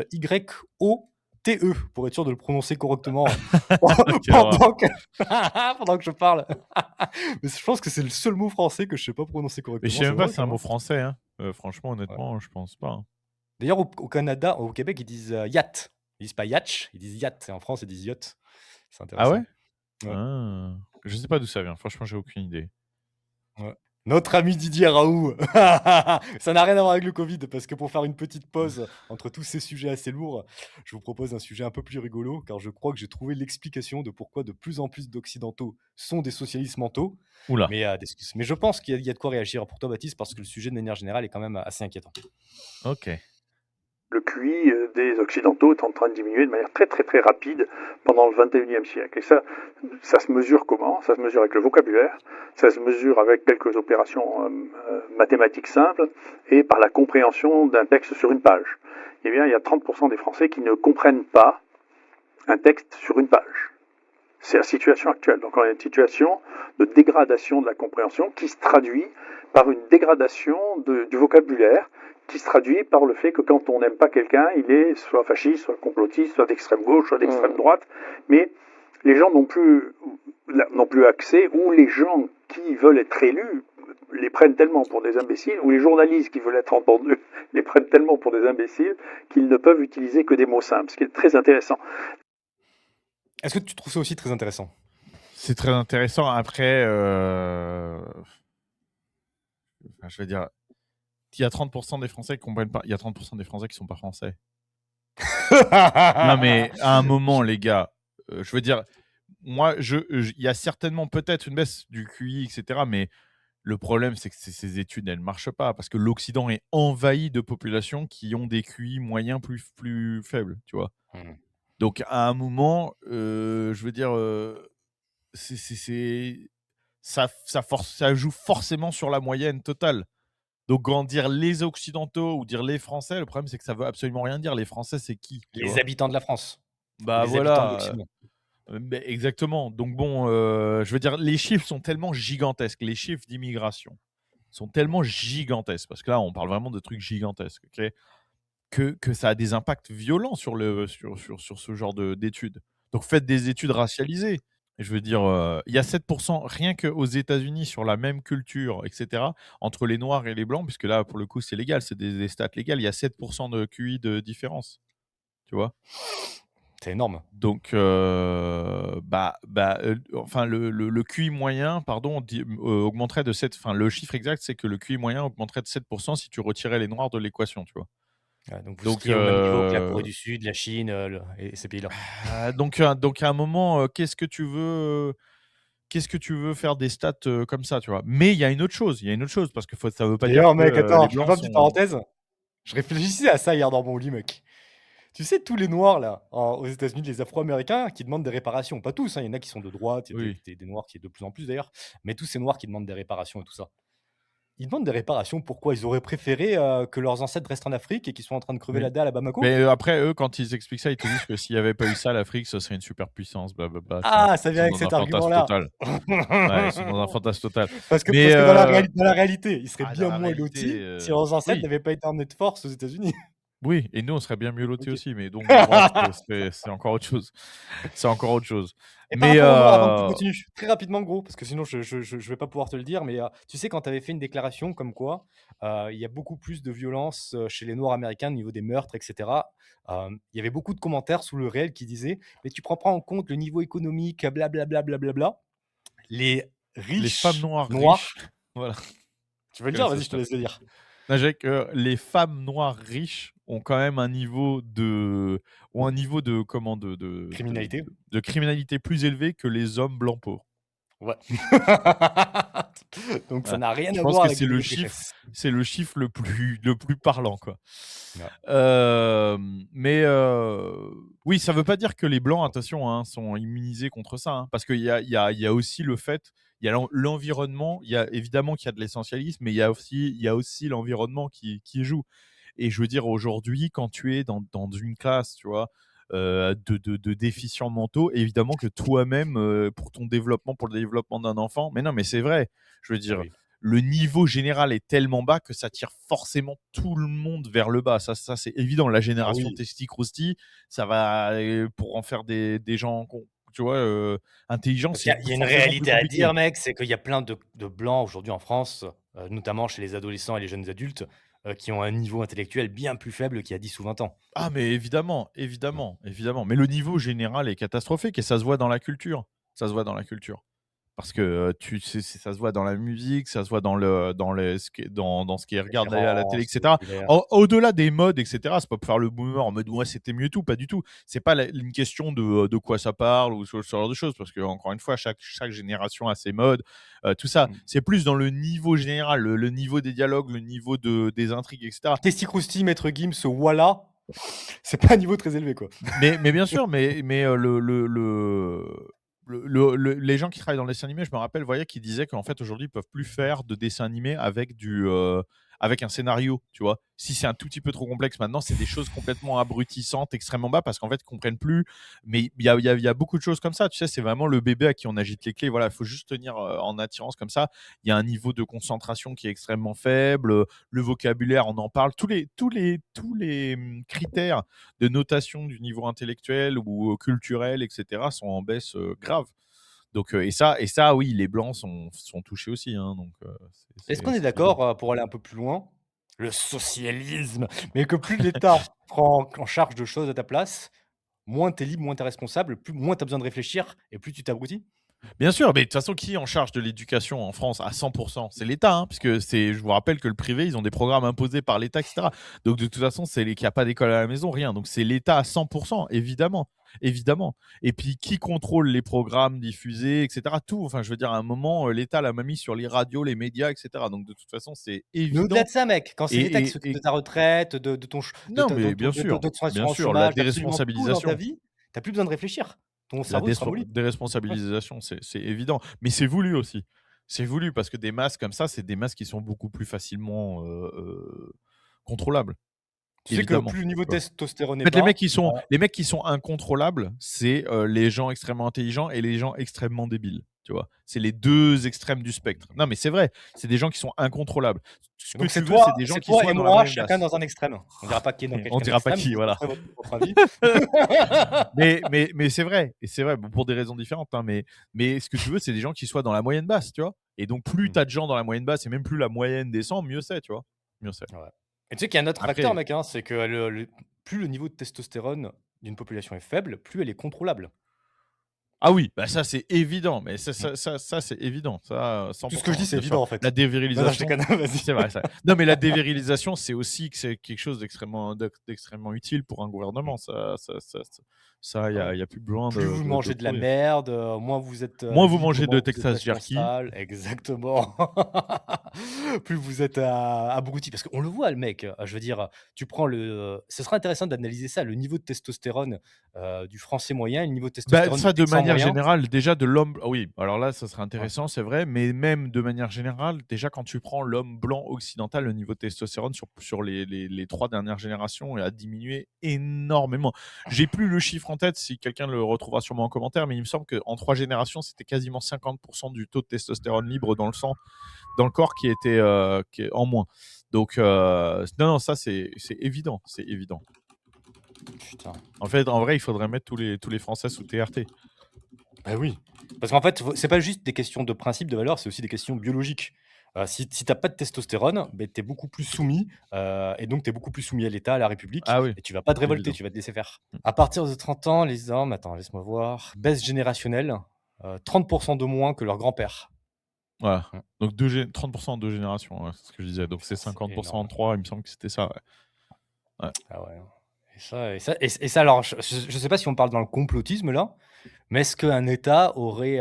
Y-O-T-E, pour être sûr de le prononcer correctement Quelle horreur. pendant que, pendant que je parle. Mais je pense que c'est le seul mot français que je sais pas prononcer Mais je correctement, sais c'est même pas drôle si c'est quand un même, mot hein. français, hein. Franchement, Ouais. honnêtement, je pense pas, hein. D'ailleurs, au Canada, au Québec, ils disent yacht. Ils disent pas yatch, ils disent yacht. Et en France, ils disent yacht. C'est Ah ouais? intéressant. Ouais. Ah. Je sais pas d'où ça vient. Franchement, j'ai aucune idée. Ouais. Notre ami Didier Raoult. Ça n'a rien à voir avec le Covid, parce que pour faire une petite pause entre tous ces sujets assez lourds, je vous propose un sujet un peu plus rigolo, car je crois que j'ai trouvé l'explication de pourquoi de plus en plus d'Occidentaux sont des socialistes mentaux. Ouh là. Mais je pense qu'il y a de quoi réagir pour toi, Baptiste, parce que le sujet, de manière générale, est quand même assez inquiétant. OK. Le QI des Occidentaux est en train de diminuer de manière très très très rapide pendant le 21e siècle. Et ça se mesure comment? Ça se mesure avec le vocabulaire, ça se mesure avec quelques opérations mathématiques simples et par la compréhension d'un texte sur une page. Eh bien, il y a 30% des Français qui ne comprennent pas un texte sur une page. C'est la situation actuelle. Donc on a une situation de dégradation de la compréhension qui se traduit par une dégradation du vocabulaire, qui se traduit par le fait que quand on n'aime pas quelqu'un, il est soit fasciste, soit complotiste, soit d'extrême gauche, soit d'extrême droite. Mais les gens n'ont plus accès, ou les gens qui veulent être élus les prennent tellement pour des imbéciles, ou les journalistes qui veulent être entendus les prennent tellement pour des imbéciles qu'ils ne peuvent utiliser que des mots simples, ce qui est très intéressant. Est-ce que tu trouves ça aussi très intéressant? C'est très intéressant. Après, je veux dire, il y a 30% des Français qui comprennent pas. Il y a 30% des Français qui sont pas français. Non, mais à un moment, les gars, je veux dire, moi, il y a certainement peut-être une baisse du QI, etc. Mais le problème, c'est que ces études, elles ne marchent pas parce que l'Occident est envahi de populations qui ont des QI moyens plus faibles, tu vois. Mmh. Donc, à un moment, je veux dire, ça joue forcément sur la moyenne totale. Donc, quand dire les Occidentaux ou dire les Français, le problème, c'est que ça veut absolument rien dire. Les Français, c'est qui, tu Les vois? habitants de la France. et Bah les habitants de voilà, l'Occident. beh, exactement. Donc bon, je veux dire, les chiffres sont tellement gigantesques, les chiffres d'immigration sont tellement gigantesques, parce que là, on parle vraiment de trucs gigantesques, OK? Que ça a des impacts violents sur ce genre d'études. Donc faites des études racialisées. Je veux dire, il y a 7 rien qu'aux États-Unis sur la même culture et cetera, entre les noirs et les blancs, puisque là, pour le coup, c'est légal, c'est des stats légales, il y a 7 de QI de différence, tu vois? C'est énorme. Donc enfin le QI moyen, pardon, augmenterait de 7. Enfin le chiffre exact, c'est que le QI moyen augmenterait de 7 si tu retirais les noirs de l'équation, tu vois? Ouais, donc vous Donc seriez au même niveau que la Corée du Sud, la Chine, et ces pays-là. donc à un moment, qu'est-ce que tu veux faire des stats, comme ça, tu vois? Mais il y a une autre chose parce que ça veut pas dire D'ailleurs, que, mec, les attends, je fais blancs pas une petite sont parenthèse? Je réfléchissais à ça hier dans mon lit, mec. Tu sais, tous les noirs là, aux États-Unis, les Afro-Américains qui demandent des réparations. Pas tous, hein, il y en a qui sont de droite, il y a oui. des noirs qui est de plus en plus d'ailleurs, mais tous ces noirs qui demandent des réparations et tout ça. Ils demandent des réparations, pourquoi? Ils auraient préféré, que leurs ancêtres restent en Afrique et qu'ils soient en train de crever Oui. la dalle à Bamako? Mais, après eux, quand ils expliquent ça, ils te disent que s'il y avait pas eu ça, l'Afrique, ce serait une superpuissance, blablabla, tu vois? Ah, ça Ils vient sont avec dans un cet fantasme argument-là. total. Ouais, ils sont dans un fantasme total. Parce que Mais, parce que dans la réalité, ils seraient dans bien la moins réalité, lotis si leurs ancêtres oui. n'avaient pas été emmenés de force aux États-Unis. Oui, et nous, on serait bien mieux lotis OK. aussi, mais donc bon, bref, c'est encore autre chose. C'est encore autre chose. Et par Mais, rapport aux noirs, avant que tu continues, très rapidement, gros, parce que sinon je vais pas pouvoir te le dire, mais tu sais, quand tu avais fait une déclaration comme quoi, il y a beaucoup plus de violence, chez les noirs américains au niveau des meurtres et cetera. Il y avait beaucoup de commentaires sous le réel qui disaient: «Mais tu prends pas en compte le niveau économique, blablabla, blablabla». Les les femmes riches noires riches, noirs, voilà, tu veux le quelle dire? Vas-y, je te association. laisse le dire. Non, je dirais que les femmes noires riches ont quand même un niveau de comment? De criminalité plus élevé que les hommes blancs pauvres. Ouais. Donc ça Ouais. n'a rien Je à pense voir que avec le niveau de richesse. c'est le chiffre le plus parlant, quoi. Ouais. Mais oui, ça veut pas dire que les blancs, attention, hein, sont immunisés contre ça, hein, parce qu'il y a aussi le fait, il y a l'environnement, il y a évidemment qu'il y a de l'essentialisme, mais il y a aussi l'environnement qui joue. Et je veux dire, aujourd'hui, quand tu es dans une classe, tu vois, de déficients mentaux, évidemment que toi-même, pour le développement d'un enfant, mais non, mais c'est vrai. Je veux Ah dire, oui. le niveau général est tellement bas que ça tire forcément tout le monde vers le bas. Ça c'est évident. La Ah génération oui. Testi Crousty, ça va, pour en faire des gens tu vois, intelligents, Parce c'est qu'il y a une forcément plus réalité à compliqué. dire, mec, c'est qu'il y a plein de blancs aujourd'hui en France, notamment chez les adolescents et les jeunes adultes, qui ont un niveau intellectuel bien plus faible qu'il y a 10 ou 20 ans. Ah mais évidemment, Mmh. évidemment, évidemment. Mais le niveau général est catastrophique et ça se voit dans la culture. Ça se voit dans la culture. Parce que, tu sais, ça se voit dans la musique, ça se voit dans ce qui est regardé à la télé, et Référence, cetera. populaire. Au-delà des modes, et cetera, c'est pas pour faire le boomer en mode: «Ouais, c'était mieux et tout», pas du tout. C'est pas une question de quoi ça parle ou ce genre de choses, parce que encore une fois, chaque génération a ses modes, tout ça. Mmh. C'est plus dans le niveau général, le niveau des dialogues, le niveau des intrigues, et cetera. Testi Crousty, Maître Gims, voilà, c'est pas un niveau très élevé, quoi. Mais bien sûr, mais les gens qui travaillent dans le dessin animé, je me rappelle, voyais qu'ils disaient qu'en fait, aujourd'hui, ils peuvent plus faire de dessin animé avec un scénario, tu vois? Si c'est un tout petit peu trop complexe maintenant, c'est des choses complètement abrutissantes, extrêmement bas parce qu'en fait, ils comprennent plus. Mais il y a beaucoup de choses comme ça, tu sais? C'est vraiment le bébé à qui on agite les clés. Voilà, il faut juste tenir, en attirance comme ça. Il y a un niveau de concentration qui est extrêmement faible, le vocabulaire, on en parle. Tous les critères de notation du niveau intellectuel ou culturel, et cetera, sont en baisse, grave. Donc et ça, oui, les blancs sont touchés aussi, hein, donc Est-ce qu'on est c'est évident. d'accord, pour aller un peu plus loin, le socialisme, mais que plus l'État prend en charge de choses à ta place, moins tu es libre, moins tu es responsable, moins tu as besoin de réfléchir et plus tu t'abrutis? Bien sûr, mais de toute façon, qui est en charge de l'éducation en France à 100? C'est l'État, hein, puisque je vous rappelle que le privé, ils ont des programmes imposés par l'État, et cetera. Donc de toute façon, c'est qu'il y a pas d'école à la maison, rien. Donc c'est l'État à 100, évidemment, évidemment. Et puis qui contrôle les programmes diffusés, et cetera, tout. Enfin, je veux dire, à un moment, l'État l'a mis sur les radios, les médias, et cetera. Donc de toute façon, c'est Mais au-delà évident de ça, mec, quand c'est l'État qui s'occupe de et ta retraite, de ton ch non, mais bien de sûr, ton bien assurance sûr, la chômage, d'absolument tout dans ta déresponsabilisation. vie, tu as plus besoin de réfléchir. Ton La cerveau, il sera molli. Ouais. déresponsabilisation, c'est évident. Mais c'est voulu aussi. C'est voulu parce que des masses comme ça, c'est des masses qui sont beaucoup plus facilement, contrôlables. Tu sais que évidemment. plus le niveau de Ouais. testostérone En est fait, bas, les mecs qui sont incontrôlables, c'est les gens extrêmement intelligents et les gens extrêmement débiles. Tu vois, c'est les deux extrêmes du spectre. Non, mais c'est vrai, c'est des gens qui sont incontrôlables. Ce que donc tu veux, c'est des gens c'est qui toi soient et dans la moi, moyenne chacun basse. dans un extrême. On dira pas qui est dans On quel dira pas extrême, qui, vous voilà. donnerez votre propre avis. Mais c'est vrai, et c'est vrai, bon, pour des raisons différentes, hein, mais ce que tu veux, c'est des gens qui soient dans la moyenne basse, tu vois. Et donc, plus tu as de gens dans la moyenne basse et même plus la moyenne descend, mieux c'est, tu vois. Mieux c'est. Ouais. Et tu sais qu'il y a un autre facteur, Après, mec, hein, c'est que plus le niveau de testostérone d'une population est faible, plus elle est contrôlable. ah oui, bah ça c'est évident, mais Mm. ça c'est évident, ça Tout ce que je 100%, dis, c'est bien sûr. évident en La fait. Non, je dévirilisation, déconne, vas-y. c'est vrai ça. Non, mais la dévirilisation, c'est aussi que c'est quelque chose d'extrêmement utile pour un gouvernement. Ça, Ah ouais. y a plus besoin Plus vous de mangez de la courir. merde, moins vous êtes Moins vous libre, mangez moins de vous êtes Texas Jerky. responsable. Exactement. Plus vous êtes abruti. Parce qu'on le voit, le mec. Je veux dire, tu prends ce serait intéressant d'analyser ça, le niveau de testostérone du français moyen et le niveau de Bah, testostérone du ça, de texan manière moyen. générale, déjà de l'homme. Ah oui, alors là, ça serait Ouais. intéressant, c'est vrai, mais même de manière générale, déjà quand tu prends l'homme blanc occidental, le niveau de testostérone sur les 3 dernières générations a diminué énormément. J'ai plus le chiffre en tête, si quelqu'un le retrouvera sûrement en commentaire, mais il me semble qu'en 3 générations, c'était quasiment 50% du taux de testostérone libre dans le sang, dans le corps qui était en moins. Donc, non, ça, c'est évident, c'est évident. Putain. En fait, en vrai, il faudrait mettre tous les Français sous TRT. Bah oui. Parce qu'en fait, c'est pas juste des questions de principe, de valeur, c'est aussi des questions biologiques. Si t'as pas de testostérone, ben, tu es beaucoup plus soumis, et donc tu es beaucoup plus soumis à l'État, à la République, Ah oui, et tu vas pas te révolter, évident. tu vas te laisser faire. À partir de 30 ans, les hommes, attends, laisse-moi voir, baisse générationnelle, 30% de moins que leur grand-père. Voilà. Mm. Donc 30% en 2 générations, ouais, c'est ce que je disais. Donc c'est C'est 50% en énorme. 3, il me semble que c'était ça. Ouais. Ah ouais. Et ça, alors, je sais pas si on parle dans le complotisme là, mais est-ce qu'un État aurait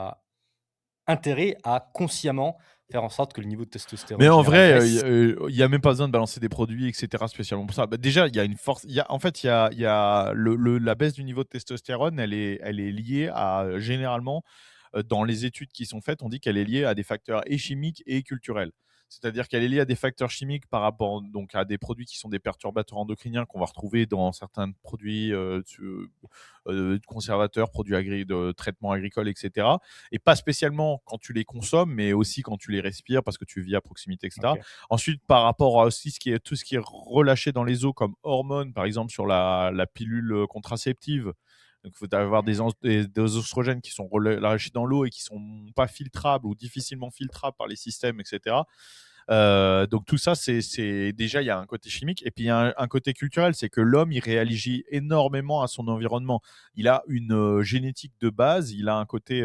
intérêt à consciemment faire en sorte que le niveau de Mais testostérone en général vrai, baisse? il y a même pas besoin de balancer des produits, etc. spécialement pour ça. Bah, déjà, il y a une force. En fait, il y a la baisse du niveau de testostérone, elle est liée à généralement dans les études qui sont faites, on dit qu'elle est liée à des facteurs et chimiques et culturels. C'est-à-dire qu'elle est liée à des facteurs chimiques par rapport donc à des produits qui sont des perturbateurs endocriniens qu'on va retrouver dans certains produits conservateurs, produits de traitement agricole, etc. Et pas spécialement quand tu les consommes, mais aussi quand tu les respires parce que tu vis à proximité, etc. Ok. Ensuite, par rapport à aussi tout ce qui est relâché dans les os comme hormones, par exemple sur la pilule contraceptive. Donc, il faut avoir des oestrogènes qui sont relâchés dans l'eau et qui ne sont pas filtrables ou difficilement filtrables par les systèmes, etc. Donc tout ça, c'est déjà, il y a un côté chimique et puis il y a un côté culturel, c'est que l'homme, il réagit énormément à son environnement. Il a une génétique de base, il a un côté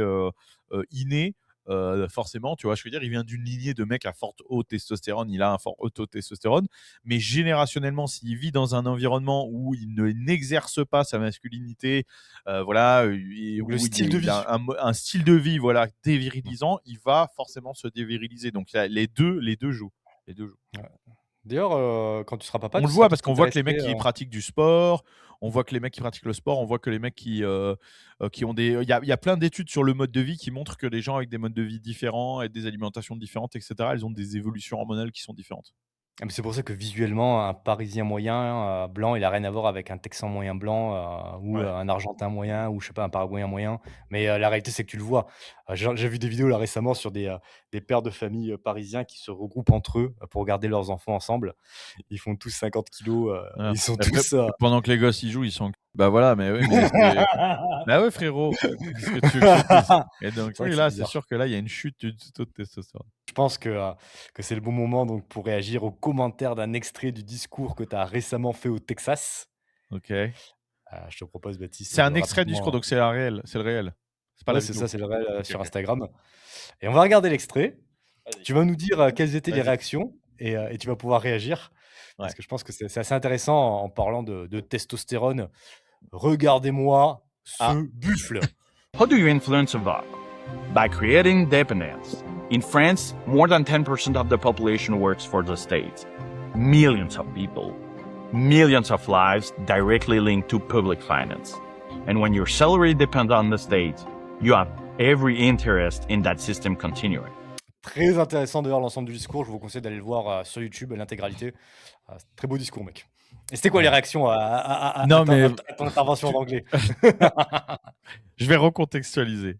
inné. Forcément, tu vois, je veux dire, il vient d'une lignée de mecs à forte haut testostérone, il a un fort haut taux de testostérone, mais générationnellement, s'il vit dans un environnement où il n'exerce pas sa masculinité, voilà, et Le où style de il vie. a un style de vie, voilà, dévirilisant, il va forcément se déviriliser. Donc les deux jouent. Les deux jouent. Ouais. D'ailleurs, quand tu seras papa, On tu le seras voit parce peut-être qu'on voit que les mecs intéressé. qui pratiquent du sport, on voit que les mecs qui pratiquent le sport, on voit que les mecs qui ont des. Il y a plein d'études sur le mode de vie qui montrent que les gens avec des modes de vie différents et des alimentations différentes, etc., elles ont des évolutions hormonales qui sont différentes. Ah, mais c'est pour ça que visuellement, un Parisien moyen blanc, il a rien à voir avec un Texan moyen blanc, ou Ouais. un Argentin moyen, ou je sais pas, un Paraguayen moyen. Mais la réalité, c'est que tu le vois. J'ai vu des vidéos là récemment sur des pères de famille parisiens qui se regroupent entre eux pour garder leurs enfants ensemble. Ils font tous 50 kilos, Voilà. ils sont Après, tous. pendant que les gosses y jouent, ils sont. Bah voilà, mais oui, mais bah ouais, frérot. Qu'est-ce que tu veux que je te dise? Et donc, C'est vrai oui, que c'est là, c'est bizarre. sûr que là, il y a une chute du taux de testostérone. Je pense que c'est le bon moment donc pour réagir aux commentaires d'un extrait du discours que tu as récemment fait au Texas. Ok. Je te propose, Baptiste, C'est de un extrait du discours, rapidement. donc c'est la réelle. C'est le réel. C'est pas Ouais, la c'est ça, vidéo. c'est le réel, Ok, sur ok. Instagram, et on va regarder l'extrait. Vas-y. Tu vas nous dire, quelles étaient les Vas-y. réactions, et tu vas pouvoir réagir parce Ouais. que je pense que c'est assez intéressant en parlant de testostérone. Regardez-moi Ah. ce buffle! How do you influence a vote? By creating dependence. In France, more than 10% of the population works for the state. Millions of people, millions of lives directly linked to public finance. And when your salary depends on the state, you have every interest in that system continuing. Très intéressant d'ailleurs l'ensemble du discours. Je vous conseille d'aller le voir, sur YouTube, l'intégralité. Très beau discours, mec. Et c'était quoi les Ouais. réactions Non, mais à ton intervention en anglais? je vais recontextualiser.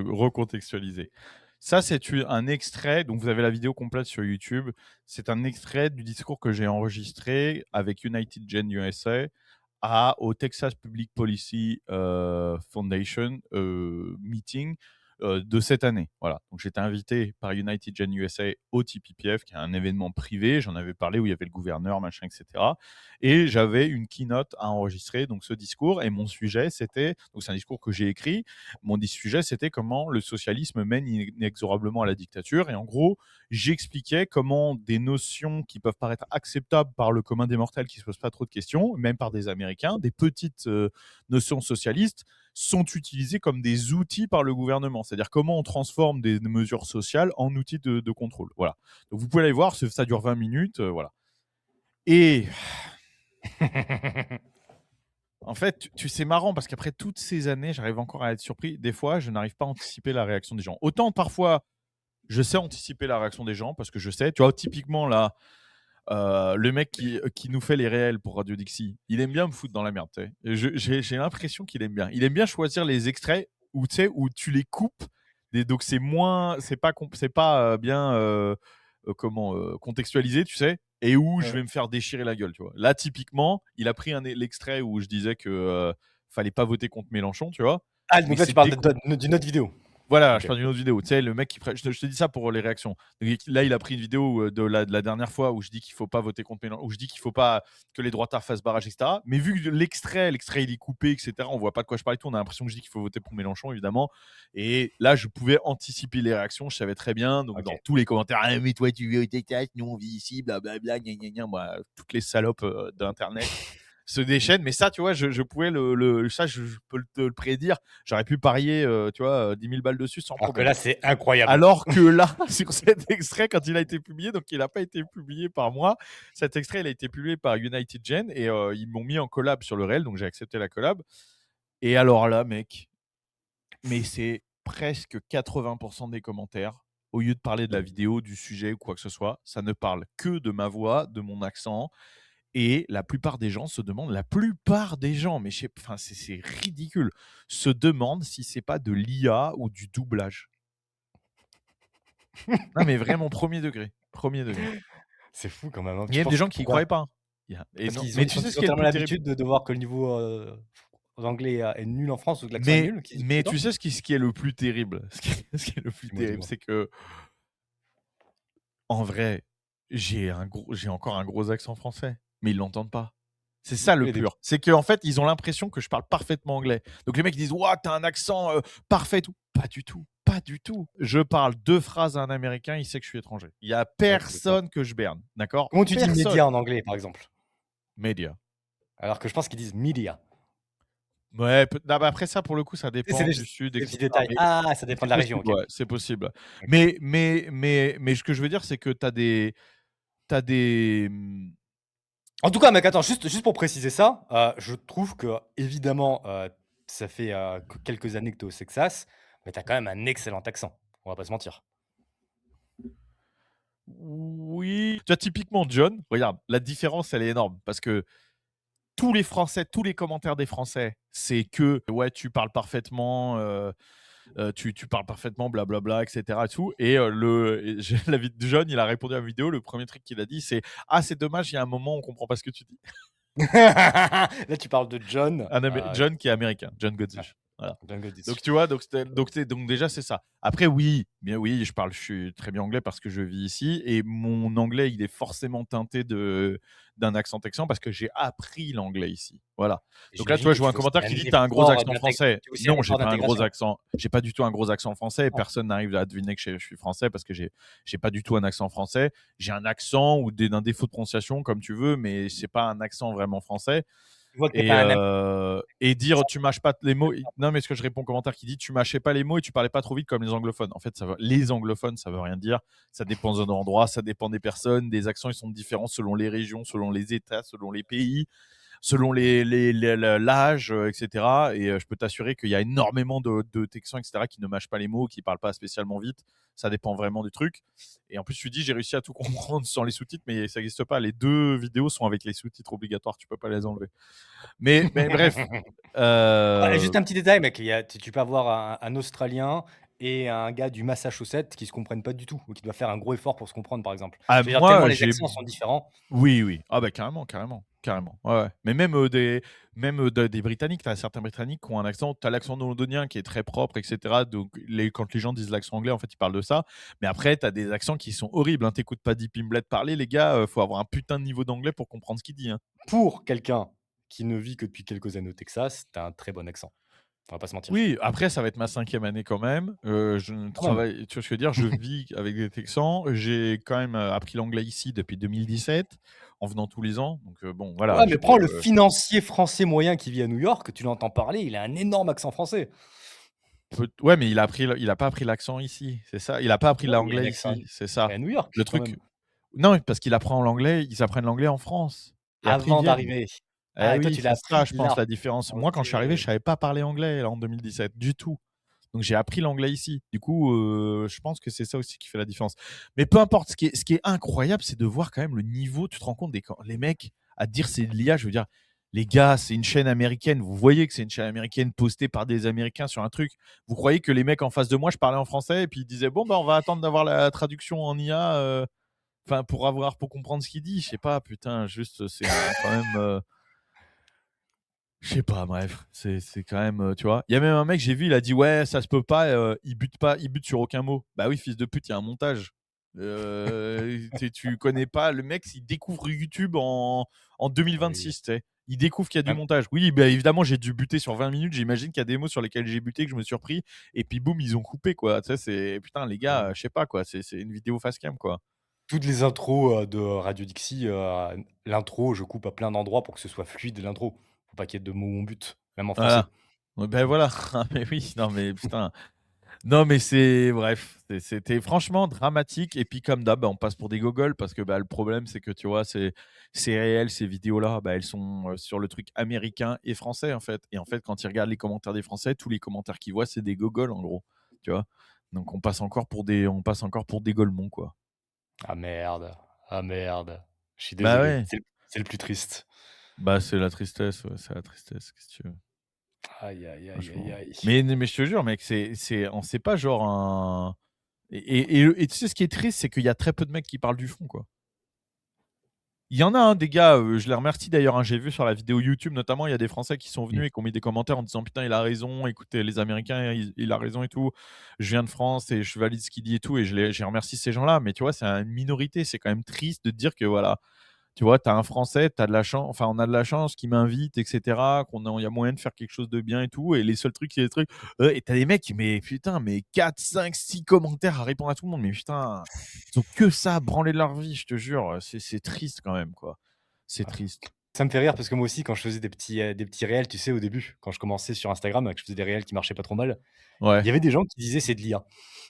Ça, c'est un extrait. Donc, vous avez la vidéo complète sur YouTube. C'est un extrait du discours que j'ai enregistré avec United Gen USA au Texas Public Policy Foundation meeting de cette année. Voilà. Donc, j'étais invité par United Gen USA au TPPF, qui est un événement privé. J'en avais parlé où il y avait le gouverneur, machin, etc. Et j'avais une keynote à enregistrer, donc ce discours. Et mon sujet, c'était, donc c'est un discours que j'ai écrit. Mon sujet, c'était comment le socialisme mène inexorablement à la dictature. Et en gros, j'expliquais comment des notions qui peuvent paraître acceptables par le commun des mortels qui ne se posent pas trop de questions, même par des Américains, des petites notions socialistes, sont utilisées comme des outils par le gouvernement. C'est-à-dire comment on transforme des mesures sociales en outils de contrôle. Voilà. Donc vous pouvez aller voir, ça dure 20 minutes. Voilà. Et en fait, c'est marrant parce qu'après toutes ces années, j'arrive encore à être surpris. Des fois, je n'arrive pas à anticiper la réaction des gens. Autant parfois, je sais anticiper la réaction des gens parce que je sais. Tu vois, typiquement là, le mec qui nous fait les réels pour Radio Dixie, il aime bien me foutre dans la merde. J'ai l'impression qu'il aime bien. Il aime bien choisir les extraits où tu les coupes. Donc c'est pas bien contextualisé, tu sais, et où je vais me faire déchirer la gueule, tu vois. Là, typiquement, il a pris l'extrait où je disais que fallait pas voter contre Mélenchon, tu vois. Ah, donc là, tu parles d'une autre vidéo. Voilà, Ok. je parle d'une autre vidéo. Tu sais, le mec je te dis ça pour les réactions. Donc, là, il a pris une vidéo de la dernière fois où je dis qu'il faut pas voter contre Mélenchon, où je dis qu'il faut pas que les droitards fassent barrage, etc. Mais vu que l'extrait il est coupé, etc., on voit pas de quoi je parle et tout. On a l'impression que je dis qu'il faut voter pour Mélenchon, évidemment. Et là, je pouvais anticiper les réactions. Je savais très bien. Donc, dans tous les commentaires, ah, mais toi, tu vis au Texas, nous, on vit ici, blablabla, gna gna gna. Moi, toutes les salopes d'Internet se déchaînent. Mais ça, tu vois, je pouvais ça, je peux te le prédire. J'aurais pu parier, tu vois, 10 000 balles dessus sans Alors que problème. là, c'est incroyable. Alors que là, sur cet extrait, quand il a été publié, donc il n'a pas été publié par moi, cet extrait, il a été publié par United Gen et ils m'ont mis en collab sur le réel, donc j'ai accepté la collab. Et alors là, mec, mais c'est presque 80% des commentaires. Au lieu de parler de la vidéo, du sujet ou quoi que ce soit, ça ne parle que de ma voix, de mon accent. Et la plupart des gens, mais c'est ridicule, se demandent si c'est pas de l'IA ou du doublage. Non, mais vraiment, premier degré. C'est fou quand même. Hein. Il y a même des gens qui n'y croyaient pas. Parce qu'ils ont, Mais tu sais ce qui est le tellement plus terrible. l'habitude de voir que le niveau anglais est nul en France ou que l'accent est nul. Mais tu sais ce qui est le plus terrible. Ce qui est le plus terrible, Dis-moi. c'est que, en vrai, j'ai encore un gros accent français, mais ils l'entendent pas. C'est ça le pur. C'est qu'en fait, ils ont l'impression que je parle parfaitement anglais. Donc les mecs disent, ouah, t'as un accent parfait. Tout. Pas du tout. Pas du tout. Je parle 2 phrases à un Américain, il sait que je suis étranger. Il n'y a personne que je berne. D'accord? Comment tu dis média en anglais, par exemple? Média. Alors que je pense qu'ils disent media. Ouais, après ça, pour le coup, ça dépend du sud. Des petits détails. Ah, ça dépend de la région. Ouais, c'est possible. Okay. Mais ce que je veux dire, c'est que t'as des. En tout cas, mec, attends, juste pour préciser ça, je trouve que, évidemment, ça fait quelques années que tu es au Texas, mais tu as quand même un excellent accent. On va pas se mentir. Oui. Tu vois, typiquement, John, regarde, la différence, elle est énorme. Parce que tous les commentaires des Français, c'est que, ouais, tu parles parfaitement. Tu parles parfaitement, blablabla, etc. Et tout. Et la vie de John, il a répondu à la vidéo. Le premier truc qu'il a dit, c'est ah, c'est dommage, il y a un moment, on comprend pas ce que tu dis. Là, tu parles de John. John qui est américain, John Godzich. Voilà. Donc tu vois, donc déjà c'est ça. Après oui, je suis très bien anglais parce que je vis ici et mon anglais il est forcément teinté d'un accent texan parce que j'ai appris l'anglais ici. Voilà. Donc là tu vois, je vois un commentaire qui dit t'as un gros accent français. Non, j'ai pas un gros accent. J'ai pas du tout un gros accent français. Personne n'arrive à deviner que je suis français parce que j'ai pas du tout un accent français. J'ai un accent ou d'un défaut de prononciation comme tu veux, mais c'est pas un accent vraiment français. Et dire tu mâches pas les mots. Non, mais ce que je réponds au commentaire qui dit tu mâchais pas les mots et tu parlais pas trop vite comme les anglophones. En fait, les anglophones, ça veut rien dire. Ça dépend des endroits, ça dépend des personnes. Des accents, ils sont différents selon les régions, selon les États, selon les pays. selon l'âge, etc. Et je peux t'assurer qu'il y a énormément de Texans, etc., qui ne mâchent pas les mots, qui parlent pas spécialement vite. Ça dépend vraiment du truc. Et en plus, tu dis, j'ai réussi à tout comprendre sans les sous-titres, mais ça n'existe pas. Les 2 vidéos sont avec les sous-titres obligatoires. Tu peux pas les enlever. Mais bref. Juste un petit détail, mec. Tu peux avoir un Australien et un gars du Massachusetts qui se comprennent pas du tout, ou qui doivent faire un gros effort pour se comprendre, par exemple. Ah, Je veux dire, tellement moi, les accents sont différents. Oui. Ah bah carrément. Ouais. Mais même des Britanniques, tu as certains Britanniques qui ont un accent, tu as l'accent londonien qui est très propre, etc. Donc quand les gens disent l'accent anglais, en fait, ils parlent de ça. Mais après, tu as des accents qui sont horribles. Hein. T'écoutes pas Deep Imblet parler, les gars, faut avoir un putain de niveau d'anglais pour comprendre ce qu'il dit. Hein. Pour quelqu'un qui ne vit que depuis quelques années au Texas, tu as un très bon accent. On va pas se mentir. Oui, après, ça va être ma 5e année quand même. Je travaille, tu vois ce que je veux dire, je vis avec des Texans. J'ai quand même appris l'anglais ici depuis 2017, en venant tous les ans. Donc bon, voilà. Ouais, mais prends le financier français moyen qui vit à New York, tu l'entends parler, il a un énorme accent français. Ouais, mais il a pas appris l'accent ici, c'est ça. Il a pas appris Ouais, mais il y a l'anglais l'accent. ici, c'est ça. Mais à New York, Le quand truc, même. non, parce qu'il apprend l'anglais, ils apprennent l'anglais en France et après ils Avant viennent. d'arriver. Eh Ah, et toi, oui, tu l'as c'est ça, appris je pense, là. la différence. Moi, quand je suis arrivé, je OK. savais pas parler anglais là, en 2017 du tout. Donc j'ai appris l'anglais ici. Du coup, je pense que c'est ça aussi qui fait la différence. Mais peu importe, ce qui est incroyable, c'est de voir quand même le niveau. Tu te rends compte les mecs à dire c'est de l'IA. Je veux dire, les gars, c'est une chaîne américaine. Vous voyez que c'est une chaîne américaine postée par des Américains sur un truc. Vous croyez que les mecs en face de moi, je parlais en français et puis ils disaient bon bah on va attendre d'avoir la traduction en IA, enfin pour comprendre ce qu'il dit. Je sais pas, putain, juste c'est quand même. Je sais pas, bref, c'est quand même, tu vois? Il y a même un mec, j'ai vu, il a dit: «Ouais, ça se peut pas, il bute sur aucun mot». Bah oui, fils de pute, il y a un montage. Tu connais pas le mec, il découvre YouTube en Oui. 2026, tu sais? Il découvre qu'il y a du Même montage. Oui, bah, évidemment, j'ai dû buter sur 20 minutes. J'imagine qu'il y a des mots sur lesquels j'ai buté, que je me suis repris et puis boum, ils ont coupé, quoi. Tu sais, c'est putain, les gars, je sais pas, quoi, c'est une vidéo face cam, quoi. toutes les intros, de Radio Dixie, l'intro, je coupe à plein d'endroits pour que ce soit fluide l'intro. Faut pas qu'il y ait de mots en but, même en français. Voilà. Ouais, bah, voilà. Mais oui, non, mais putain. Non, mais c'est bref, c'était franchement dramatique. Et puis, comme d'hab, bah, on passe pour des gogoles parce que bah, le problème, c'est que tu vois, c'est réel, ces vidéos-là, bah, elles sont sur le truc américain et français, en fait. Et en fait, quand ils regardent les commentaires des Français, tous les commentaires qu'ils voient, c'est des gogoles, en gros. Tu vois. Donc, on passe encore pour des golemons, quoi. Ah merde, ah merde. Je suis Bah désolé, ouais, c'est le plus triste. bah c'est la tristesse, ouais, c'est la tristesse, qu'est-ce que tu veux, Aïe, aïe, aïe, aïe, franchement. aïe. Mais je te jure, mec, c'est pas genre un. Et tu sais, ce qui est triste, c'est qu'il y a très peu de mecs qui parlent du fond, quoi. Il y en a un des gars, je les remercie d'ailleurs, hein, j'ai vu sur la vidéo YouTube notamment, il y a des Français qui sont venus et qui ont mis des commentaires en disant putain il a raison, écoutez les Américains, il a raison et tout. Je viens de France et je valide ce qu'il dit et tout et j'ai remercié ces gens-là. Mais tu vois, c'est une minorité, c'est quand même triste de dire que voilà, tu vois, tu as un Français, tu as de la chance, enfin, on a de la chance qui m'invite, etc., il y a moyen de faire quelque chose de bien et tout. Et les seuls trucs, c'est des trucs. Et tu as des mecs, mais putain, mais 4, 5, 6 commentaires à répondre à tout le monde. Mais putain, ils ont que ça à branler de leur vie, je te jure. C'est triste quand même, quoi. C'est triste. Ça me fait rire parce que moi aussi, quand je faisais des petits réels, tu sais, au début, quand je commençais sur Instagram, que je faisais des réels qui marchaient pas trop mal, il Ouais. y avait des gens qui disaient: «C'est de l'IA».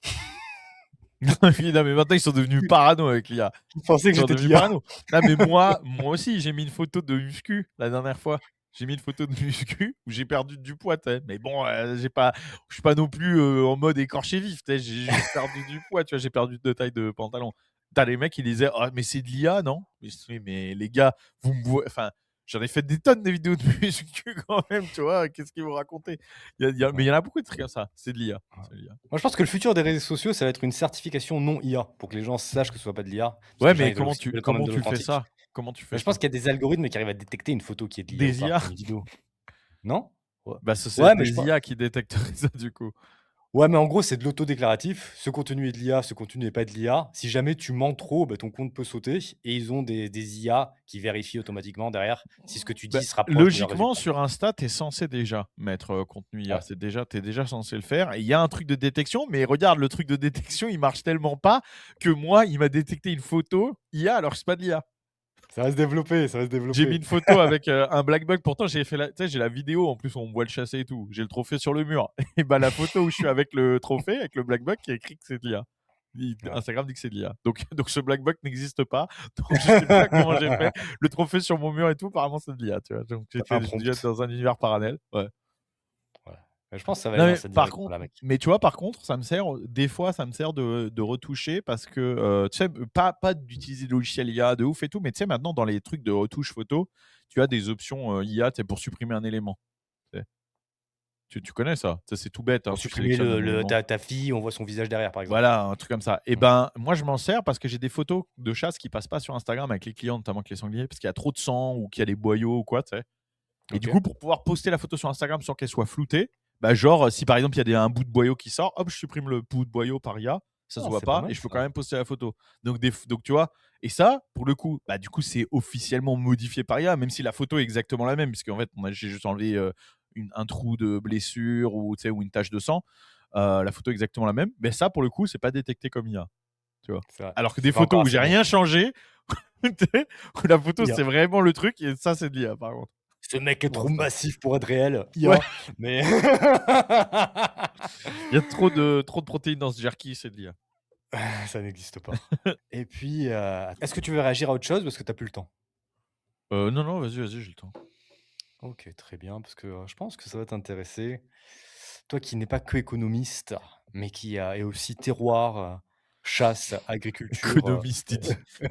Oui, non, mais maintenant, ils sont devenus parano avec l'IA. Ils pensaient que Ils sont j'étais de devenus l'IA. parano. Non, mais moi aussi, j'ai mis une photo de muscu la dernière fois. J'ai mis une photo de muscu où j'ai perdu du poids, tu sais. Mais bon, je suis pas non plus en mode écorché vif, tu sais. J'ai juste perdu du poids, tu vois. J'ai perdu de taille de pantalon. T'as les mecs qui disaient, ah, mais c'est de l'IA, non? Mais je dis, oui, mais les gars, vous me voyez. Enfin, j'en ai fait des tonnes de vidéos de muscu quand même, tu vois. Qu'est-ce qu'ils vous racontaient? Mais il y en a beaucoup de trucs comme ça. C'est de l'IA. C'est de l'IA. Moi, je pense que le futur des réseaux sociaux, ça va être une certification non IA pour que les gens sachent que ce soit pas de l'IA. Parce que Ouais, les gens, mais ils veulent aussi, ils veulent quand même comment de tu fais l'authentique. ça? Comment tu fais Mais je pense ça? qu'il y a des algorithmes qui arrivent à détecter une photo qui est de l'IA ou Des pas, IA? une vidéo. Non? Ouais. Bah, ça, c'est Ouais, mais je des pense. IA qui détecteraient ça, du coup. Ouais, mais en gros, c'est de l'autodéclaratif. Ce contenu est de l'IA, ce contenu n'est pas de l'IA. Si jamais tu mens trop, bah, ton compte peut sauter et ils ont des IA qui vérifient automatiquement derrière si ce que tu Bah, dis se rapproche de leurs logiquement, résultats. sur Insta, tu es censé déjà mettre contenu IA. Ouais. Tu es déjà censé le faire. Et il y a un truc de détection, mais regarde, le truc de détection, il marche tellement pas que moi, il m'a détecté une photo IA alors que c'est pas de l'IA. Ça va se développer, ça va se J'ai mis développer. une photo avec un black bug. Pourtant, tu sais, j'ai la vidéo. En plus, on me voit le chasser et tout. J'ai le trophée sur le mur. Et bah, la photo où je suis avec le trophée, avec le black bug, qui a écrit que c'est de l'IA. Ouais. Instagram dit que c'est de l'IA. Donc ce black box n'existe pas. Donc je sais pas comment j'ai fait. Le trophée sur mon mur et tout, apparemment c'est de l'IA. Tu vois. Donc T'as fait un je prompt. devais être dans un univers parallèle. Ouais. Ouais. Je pense que ça va Non, aller dans mais cette par direction-là, contre, mec. mais tu vois, par contre, des fois, ça me sert de retoucher parce que, tu sais, pas d'utiliser des logiciels IA de ouf et tout, mais tu sais, maintenant, dans les trucs de retouche photo, tu as des options IA, tu sais, pour supprimer un élément. Tu sais. Tu connais ça? Ça, c'est tout bête, hein, Pour tu supprimer sélectionnes un élément. ta fille, on voit son visage derrière, par exemple. Voilà, un truc comme ça. Et Mm. ben, moi, je m'en sers parce que j'ai des photos de chasse qui passent pas sur Instagram avec les clients, notamment avec les sangliers, parce qu'il y a trop de sang ou qu'il y a des boyaux ou quoi, tu sais. Et du Ok. coup, pour pouvoir poster la photo sur Instagram sans qu'elle soit floutée, bah genre, si par exemple il y a un bout de boyau qui sort, hop, je supprime le bout de boyau par IA, ça se Ah, voit c'est pas pas, mal, et je peux ça. quand même poster la photo. Donc tu vois, et ça, pour le coup, bah du coup c'est officiellement modifié par IA, même si la photo est exactement la même, puisque en fait j'ai juste enlevé un trou de blessure ou tu sais ou une tache de sang. La photo est exactement la même, mais ça pour le coup c'est pas détecté comme IA, tu vois. C'est vrai. Alors que C'est des pas encore photos où assez j'ai bon. rien changé, où la photo IA. c'est vraiment le truc, et ça c'est de l'IA par contre. Ce mec est Pour trop l'instant. massif pour être réel. IA. Ouais. Mais. Il y a trop de protéines dans ce jerky, c'est de l'IA. Ça n'existe pas. Et puis, est-ce que tu veux réagir à autre chose parce que t'as plus le temps? Non, non, vas-y, j'ai le temps. Ok, très bien, parce que je pense que ça va t'intéresser. Toi qui n'es pas que économiste, mais qui est aussi terroir, chasse, agriculture. Économiste, il dit.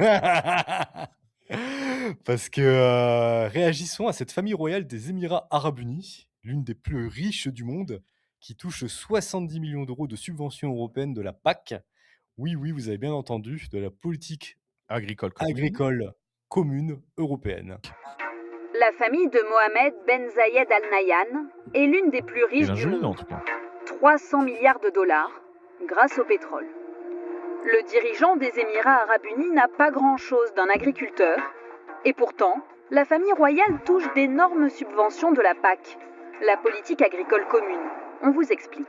Parce que réagissons à cette famille royale des Émirats arabes unis, l'une des plus riches du monde, qui touche 70 millions d'euros de subventions européennes de la PAC. Oui, oui, vous avez bien entendu, de la politique Agricole commune. agricole commune européenne. La famille de Mohamed Ben Zayed Al Nahyan est l'une des plus Il riches est du joli, en monde. tout cas. 300 milliards de dollars grâce au pétrole. Le dirigeant des Émirats arabes unis n'a pas grand-chose d'un agriculteur, et pourtant, la famille royale touche d'énormes subventions de la PAC, la politique agricole commune. On vous explique.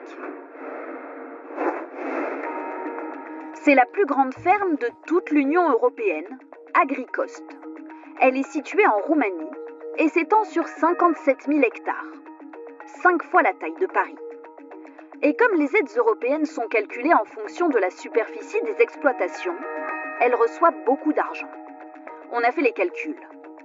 C'est la plus grande ferme de toute l'Union européenne, Agricost. Elle est située en Roumanie et s'étend sur 57 000 hectares, 5 fois la taille de Paris. Et comme les aides européennes sont calculées en fonction de la superficie des exploitations, elle reçoit beaucoup d'argent. On a fait les calculs.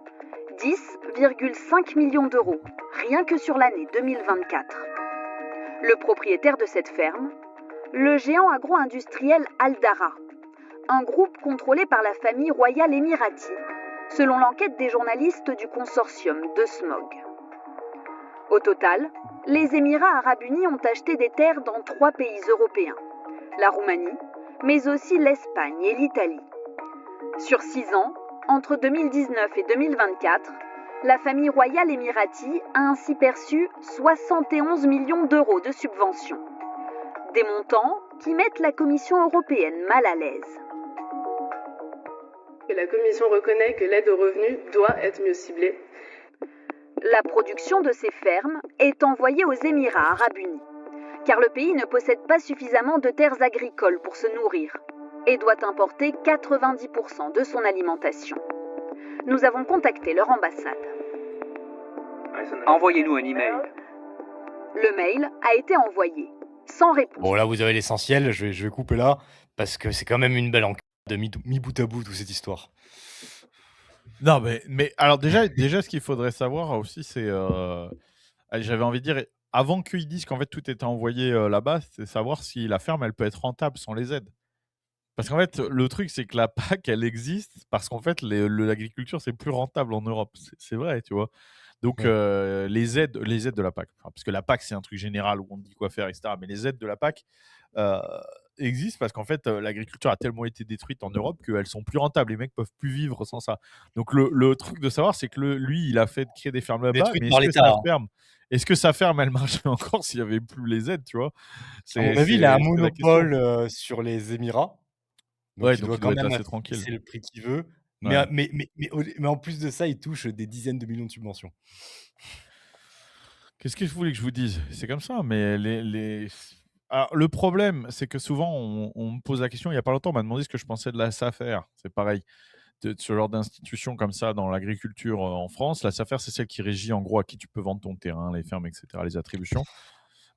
10,5 millions d'euros, rien que sur l'année 2024. Le propriétaire de cette ferme, le géant agro-industriel Aldara, un groupe contrôlé par la famille royale émirati, selon l'enquête des journalistes du consortium de Smog. Au total, les Émirats arabes unis ont acheté des terres dans 3 pays européens, la Roumanie, mais aussi l'Espagne et l'Italie. Sur 6 ans, entre 2019 et 2024, la famille royale émirati a ainsi perçu 71 millions d'euros de subventions. Des montants qui mettent la Commission européenne mal à l'aise. La Commission reconnaît que l'aide aux revenus doit être mieux ciblée. La production de ces fermes est envoyée aux Émirats arabes unis, car le pays ne possède pas suffisamment de terres agricoles pour se nourrir et doit importer 90% de son alimentation. Nous avons contacté leur ambassade. Envoyez-nous un email. Le mail a été envoyé, sans réponse. Bon, là, vous avez l'essentiel. Je vais couper là, parce que c'est quand même une belle enquête de mis bout à bout, toute cette histoire. Non, mais alors déjà, ce qu'il faudrait savoir aussi, c'est... j'avais envie de dire, avant qu'ils disent qu'en fait tout était envoyé là-bas, c'est savoir si la ferme, elle peut être rentable sans les aides. Parce qu'en fait, le truc, c'est que la PAC, elle existe parce qu'en fait, l'agriculture, c'est plus rentable en Europe. C'est vrai, tu vois. Donc, les aides de la PAC, parce que la PAC, c'est un truc général où on te dit quoi faire, etc. Mais les aides de la PAC existent parce qu'en fait, l'agriculture a tellement été détruite en Europe qu'elles sont plus rentables. Les mecs peuvent plus vivre sans ça. Donc, le truc de savoir, c'est que lui, il a fait créer des fermes là-bas. Détruite Mais par l'État. est-ce que sa ferme, elle marcherait encore s'il n'y avait plus les aides, tu vois? À mon avis, il a un c'est la question. monopole sur les Émirats. Donc, Ouais, il donc doit il quand doit être même assez tranquille. fixer le prix qu'il veut. Ouais. Mais en plus de ça, il touche des dizaines de millions de subventions. Qu'est-ce que vous voulez que je vous dise? C'est comme ça, mais Alors, le problème, c'est que souvent, on me pose la question. Il n'y a pas longtemps, on m'a demandé ce que je pensais de la SAFER. C'est pareil. De ce genre d'institution comme ça dans l'agriculture en France. La SAFER, c'est celle qui régit en gros à qui tu peux vendre ton terrain, les fermes, etc., les attributions.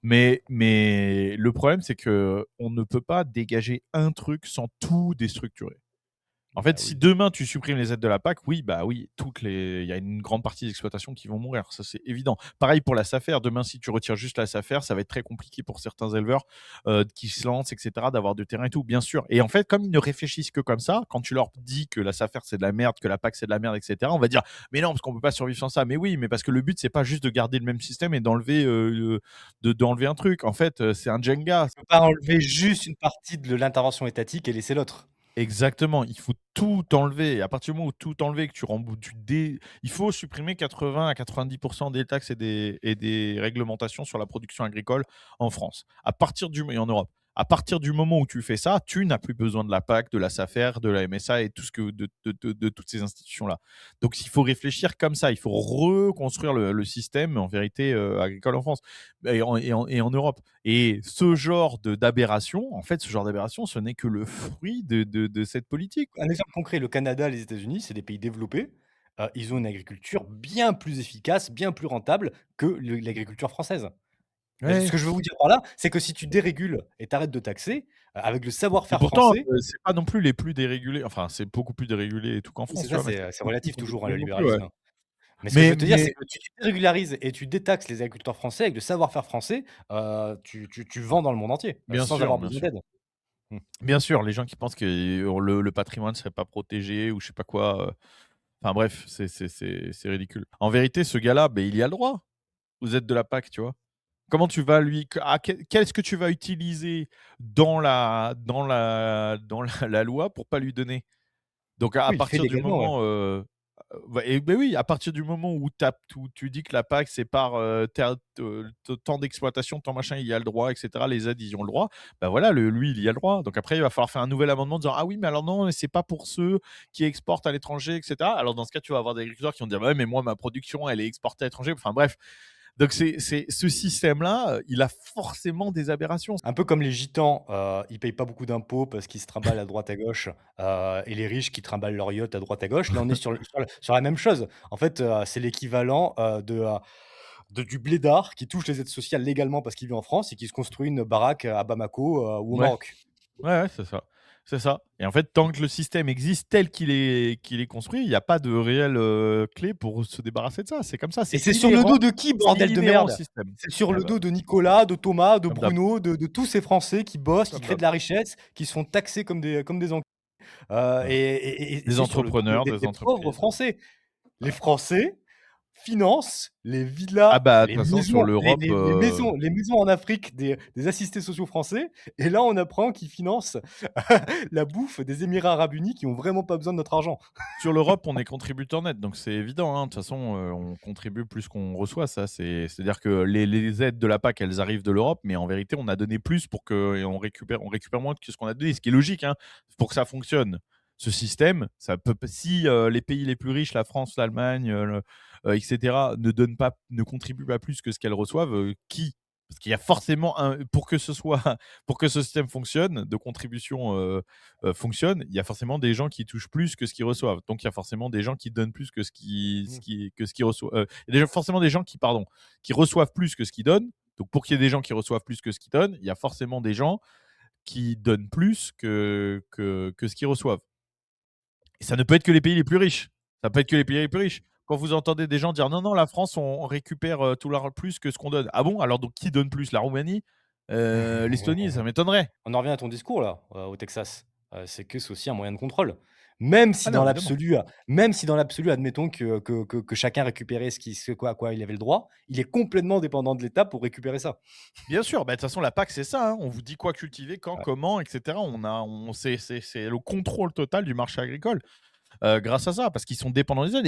Mais le problème, c'est que on ne peut pas dégager un truc sans tout déstructurer. En fait, si demain tu supprimes les aides de la PAC, oui, il y a une grande partie des exploitations qui vont mourir, ça c'est évident. Pareil pour la SAFER, demain si tu retires juste la SAFER, ça va être très compliqué pour certains éleveurs qui se lancent, etc., d'avoir du terrain et tout, bien sûr. Et en fait, comme ils ne réfléchissent que comme ça, quand tu leur dis que la SAFER c'est de la merde, que la PAC c'est de la merde, etc., on va dire mais non, parce qu'on peut pas survivre sans ça. Mais oui, mais parce que le but c'est pas juste de garder le même système et d'enlever un truc. En fait, c'est un Jenga. On peut pas enlever juste une partie de l'intervention étatique et laisser l'autre. Exactement, il faut tout enlever. Et à partir du moment où tout enlever, que il faut supprimer 80 à 90% des taxes et des réglementations sur la production agricole en France. Et en Europe. À partir du moment où tu fais ça, tu n'as plus besoin de la PAC, de la SAFER, de la MSA et de toutes ces institutions-là. Donc il faut réfléchir comme ça. Il faut reconstruire le système en vérité agricole en France et en Europe. Et ce genre d'aberration, en fait, ce n'est que le fruit de cette politique. Un exemple concret, le Canada, les États-Unis, c'est des pays développés. Ils ont une agriculture bien plus efficace, bien plus rentable que l'agriculture française. Ce Ouais. que je veux vous dire par là, c'est que si tu dérégules et tu arrêtes de taxer, avec le Et savoir-faire pourtant, français, c'est pas non plus les plus dérégulés. Enfin, c'est beaucoup plus dérégulé et tout qu'en oui, France, c'est tu ça, vois? Mais c'est beaucoup relatif toujours, hein, le non plus, ouais. libéralisme, hein. Mais ce que je veux te dire, c'est Mais que tu dérégularises et tu détaxes les agriculteurs français avec le savoir-faire français, tu vends dans le monde entier, bien sans sûr, avoir bien besoin sûr. d'aide. Mmh. Bien sûr, les gens qui pensent que le patrimoine ne serait pas protégé ou je sais pas quoi, enfin bref, c'est ridicule. En vérité, ce gars-là, il y a le droit aux aides de la PAC, tu vois? Comment tu vas lui qu'est-ce que tu vas utiliser dans la loi pour pas lui donner? Donc à Oui, il le fait partir du légalement, ouais. moment, oui, à partir du moment où tu dis que la PAC c'est par, tant d'exploitation, tant machin, il y a le droit et cetera, les aides, ils ont le droit, voilà, lui, il y a le droit. Donc après, il va falloir faire un nouvel amendement en disant: «Ah oui, mais alors non, c'est pas pour ceux qui exportent à l'étranger» et cetera. Alors dans ce cas, tu vas avoir des agriculteurs qui vont dire: «Bah ouais, mais moi, ma production, elle est exportée à l'étranger». Enfin bref, donc c'est ce système-là, il a forcément des aberrations. Un peu comme les gitans, ils payent pas beaucoup d'impôts parce qu'ils se trimballent à droite à gauche, et les riches qui trimballent leur yacht à droite à gauche. Là, on est sur la même chose. En fait, c'est l'équivalent, du blédard qui touche les aides sociales légalement parce qu'il vit en France et qui se construit une baraque à Bamako, ou au Ouais. Maroc. Ouais, c'est ça. C'est ça. Et en fait, tant que le système existe tel qu'il est construit, il y a pas de réelle, clé pour se débarrasser de ça. C'est comme ça, Et c'est c'est sur le dos inhérent de qui, c'est bordel de inhérent au merde? système. C'est sur Ah le bah, dos de Nicolas, de Thomas, de comme d'hab, Bruno, de tous ces Français qui bossent, qui comme créent de d'hab. la richesse, qui se font taxer comme des enculés, Voilà. et Des c'est sur le dos entrepreneurs, des des pauvres entreprises. Français. Les Voilà. Français financent les Ah villas, bah, de les toute façon sur maisons les l'Europe, les les maisons les maisons en Afrique des assistés sociaux français, et là, on apprend qu'ils financent la bouffe des Émirats arabes unis qui ont vraiment pas besoin de notre argent. sur l'Europe, on est contributeur net, donc c'est évident, hein. De toute façon, on contribue plus qu'on reçoit, ça c'est-à-dire que les aides de la PAC, elles arrivent de l'Europe, mais en vérité, on a donné plus pour que et on récupère moins que ce qu'on a donné, ce qui est logique, hein. Pour que ça fonctionne, ce système, ça peut si, les pays les plus riches, la France, l'Allemagne, et cetera, ne contribuent pas plus que ce qu'elles reçoivent, qui? Parce qu'il y a forcément pour que pour que ce système fonctionne, de contribution, fonctionne, il y a forcément des gens qui touchent plus que ce qu'ils reçoivent. Donc il y a forcément des gens qui donnent plus que Mmh. ce qu'ils reçoivent. Il y a déjà forcément des gens qui reçoivent plus que ce qu'ils donnent. Donc pour qu'il y ait des gens qui reçoivent plus que ce qu'ils donnent, il y a forcément des gens qui donnent plus que ce qu'ils reçoivent. Et ça ne peut être que les pays les plus riches. Ça peut être que les pays les plus riches. Quand vous entendez des gens dire: «Non, non, la France, on récupère, tout leur plus que ce qu'on donne». Ah bon? Alors donc qui donne plus? La Roumanie? L'Estonie? Ça m'étonnerait. On en revient à ton discours là, au Texas. C'est que c'est aussi un moyen de contrôle. Même si Ah non, dans évidemment. l'absolu, même si dans l'absolu, admettons que chacun récupérait à quoi il avait le droit, il est complètement dépendant de l'État pour récupérer ça. Bien sûr, de toute façon, la PAC, c'est ça, hein. On vous dit quoi cultiver, quand, Ouais. comment, et cetera. C'est le contrôle total du marché agricole, grâce à ça, parce qu'ils sont dépendants des aides et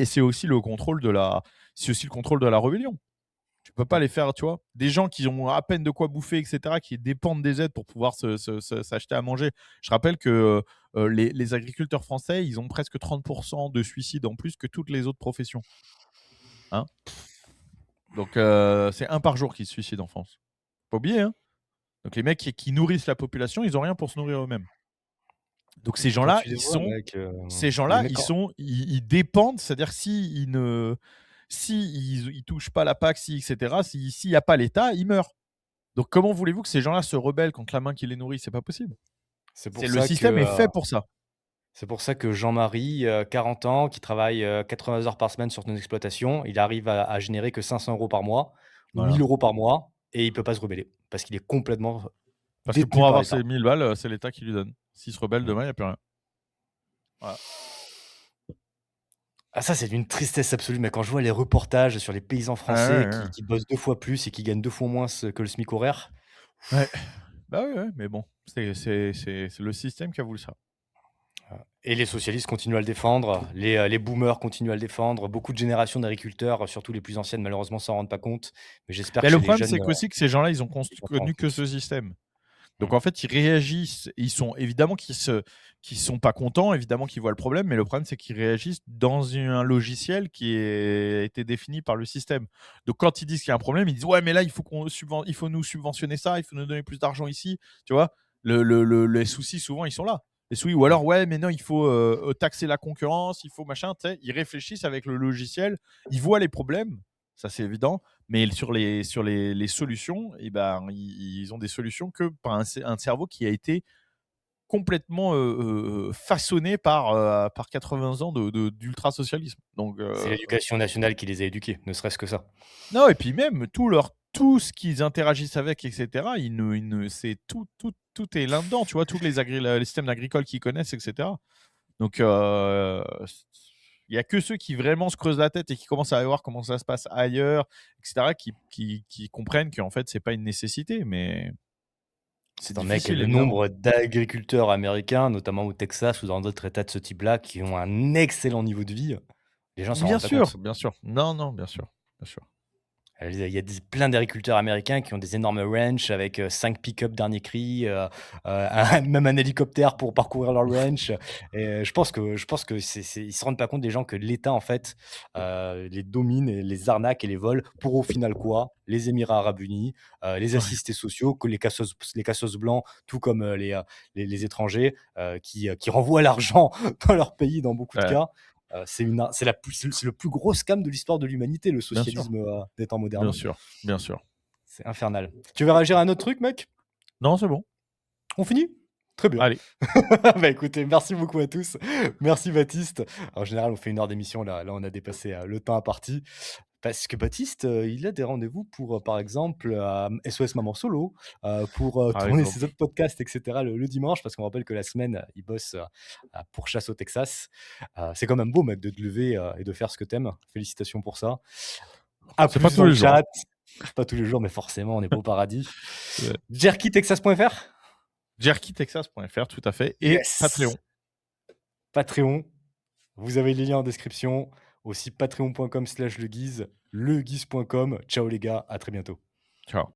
c'est aussi le contrôle de la rébellion. Tu peux pas Mmh. les faire, tu vois? Des gens qui ont à peine de quoi bouffer et cetera, qui dépendent des aides pour pouvoir s'acheter à manger. Je rappelle que, les agriculteurs français, ils ont presque 30 de suicides en plus que toutes les autres professions, hein? Donc c'est un par jour qui se suicide en France. Faut pas oublier, hein? Donc les mecs qui nourrissent la population, ils ont rien pour se nourrir eux-mêmes. Donc Et quand tu les vois, mec, ces les gens-là, mecs en ils dépendent, c'est-à-dire si ils touchent pas la PAC, si et cetera, s'il y a pas l'État, ils meurent. Donc comment voulez-vous que ces gens-là se rebellent contre la main qui les nourrit? C'est pas possible. C'est pour Le ça système que, est fait pour ça. c'est pour ça que Jean-Marie, 40 ans, qui travaille 80 heures par semaine sur ton exploitation, il arrive à générer que 500 euros par mois ou 1000 Voilà. euros par mois et il peut pas se rebeller parce qu'il est complètement Parce que détenu pour par avoir l'État. ces 1000 balles, c'est l'État qui lui donne. S'il se rebelle demain, il y a plus rien. Voilà. Ah ça, c'est d'une tristesse absolue, mais quand je vois les reportages sur les paysans Ah français ouais, ouais. qui bossent 2 fois plus et qui gagnent 2 fois moins que le SMIC horaire, Ouais. Bah ouais, ouais, mais bon, c'est le système qui a voulu ça. et les socialistes continuent à le défendre, les boomers continuent à le défendre, beaucoup de générations d'agriculteurs, surtout les plus anciennes, malheureusement, s'en rendent pas compte, mais j'espère Mais que le chez les problème, jeunes, c'est qu'aussi que ces gens-là, ils ont ils vont s'en connu rendre que compte. ce système. Donc Mmh. en fait, ils réagissent, ils sont évidemment qu'ils sont pas contents, évidemment qu'ils voient le problème, mais le problème c'est qu'ils réagissent dans un logiciel qui a été défini par le système. Donc quand ils disent qu'il y a un problème, ils disent ouais mais là il faut nous subventionner ça, il faut nous donner plus d'argent ici, tu vois. Les soucis souvent ils sont là. Les soucis ou alors ouais mais non il faut taxer la concurrence, il faut machin, tu sais. Ils réfléchissent avec le logiciel, ils voient les problèmes, ça c'est évident. Mais sur les solutions, eh ben, ils ont des solutions que par un cerveau qui a été complètement façonné par 80 ans d'ultrasocialisme. Donc, C'est l'éducation nationale qui les a éduqués, ne serait-ce que ça. non, et puis même tout ce qu'ils interagissent avec, etc., c'est tout est là-dedans, tu vois, tous les systèmes agricoles qu'ils connaissent, etc. Donc, il y a que ceux qui vraiment se creusent la tête et qui commencent à voir comment ça se passe ailleurs, etc., qui comprennent qu'en fait, c'est pas une nécessité, mais c'est Attends mec, difficile, le évidemment. nombre d'agriculteurs américains, notamment au Texas ou dans d'autres États de ce type-là, qui ont un excellent niveau de vie, les gens s'en Bien rendent pas compte. sûr, bien sûr. Non, non, bien sûr, bien sûr. Il y a plein d'agriculteurs américains qui ont des énormes ranchs avec 5 pick-up dernier cri, même un hélicoptère pour parcourir leur ranch. Et je pense que ils se rendent pas compte des gens que l'État en fait les domine, et les arnaque et les vole pour au final quoi? Les Émirats Arabes Unis, les Ouais, assistés sociaux, que les cassos blancs, tout comme les étrangers qui renvoient l'argent dans leur pays dans beaucoup de ouais, cas. C'est le plus gros scam de l'histoire de l'humanité, le bien sûr, socialisme des temps bien modernes. sûr, bien sûr. C'est infernal. Tu veux réagir à un autre truc, mec? Non, c'est bon. On finit? Très bien. Allez. Bah écoutez, merci beaucoup à tous. Merci Baptiste. En général, on fait 1 heure d'émission. Là, on a dépassé le temps imparti. Parce que Baptiste, il a des rendez-vous pour, par exemple, SOS Maman Solo, pour Par tourner ses exemple. autres podcasts, etc. le dimanche, parce qu'on rappelle que la semaine, il bosse pour Chasse au Texas. C'est quand même beau, mec, de te lever et de faire ce que t'aimes. Félicitations pour ça. À C'est pas plus tous dans le les jours. chat. Pas tous les jours, mais forcément, on est pas au paradis. Ouais. jerkytexas.fr. jerkytexas.fr, tout à fait. Et Yes. Patreon. Patreon. Vous avez les liens en description. Aussi patreon.com/leguise, leguise.com. Ciao les gars, à très bientôt. Ciao.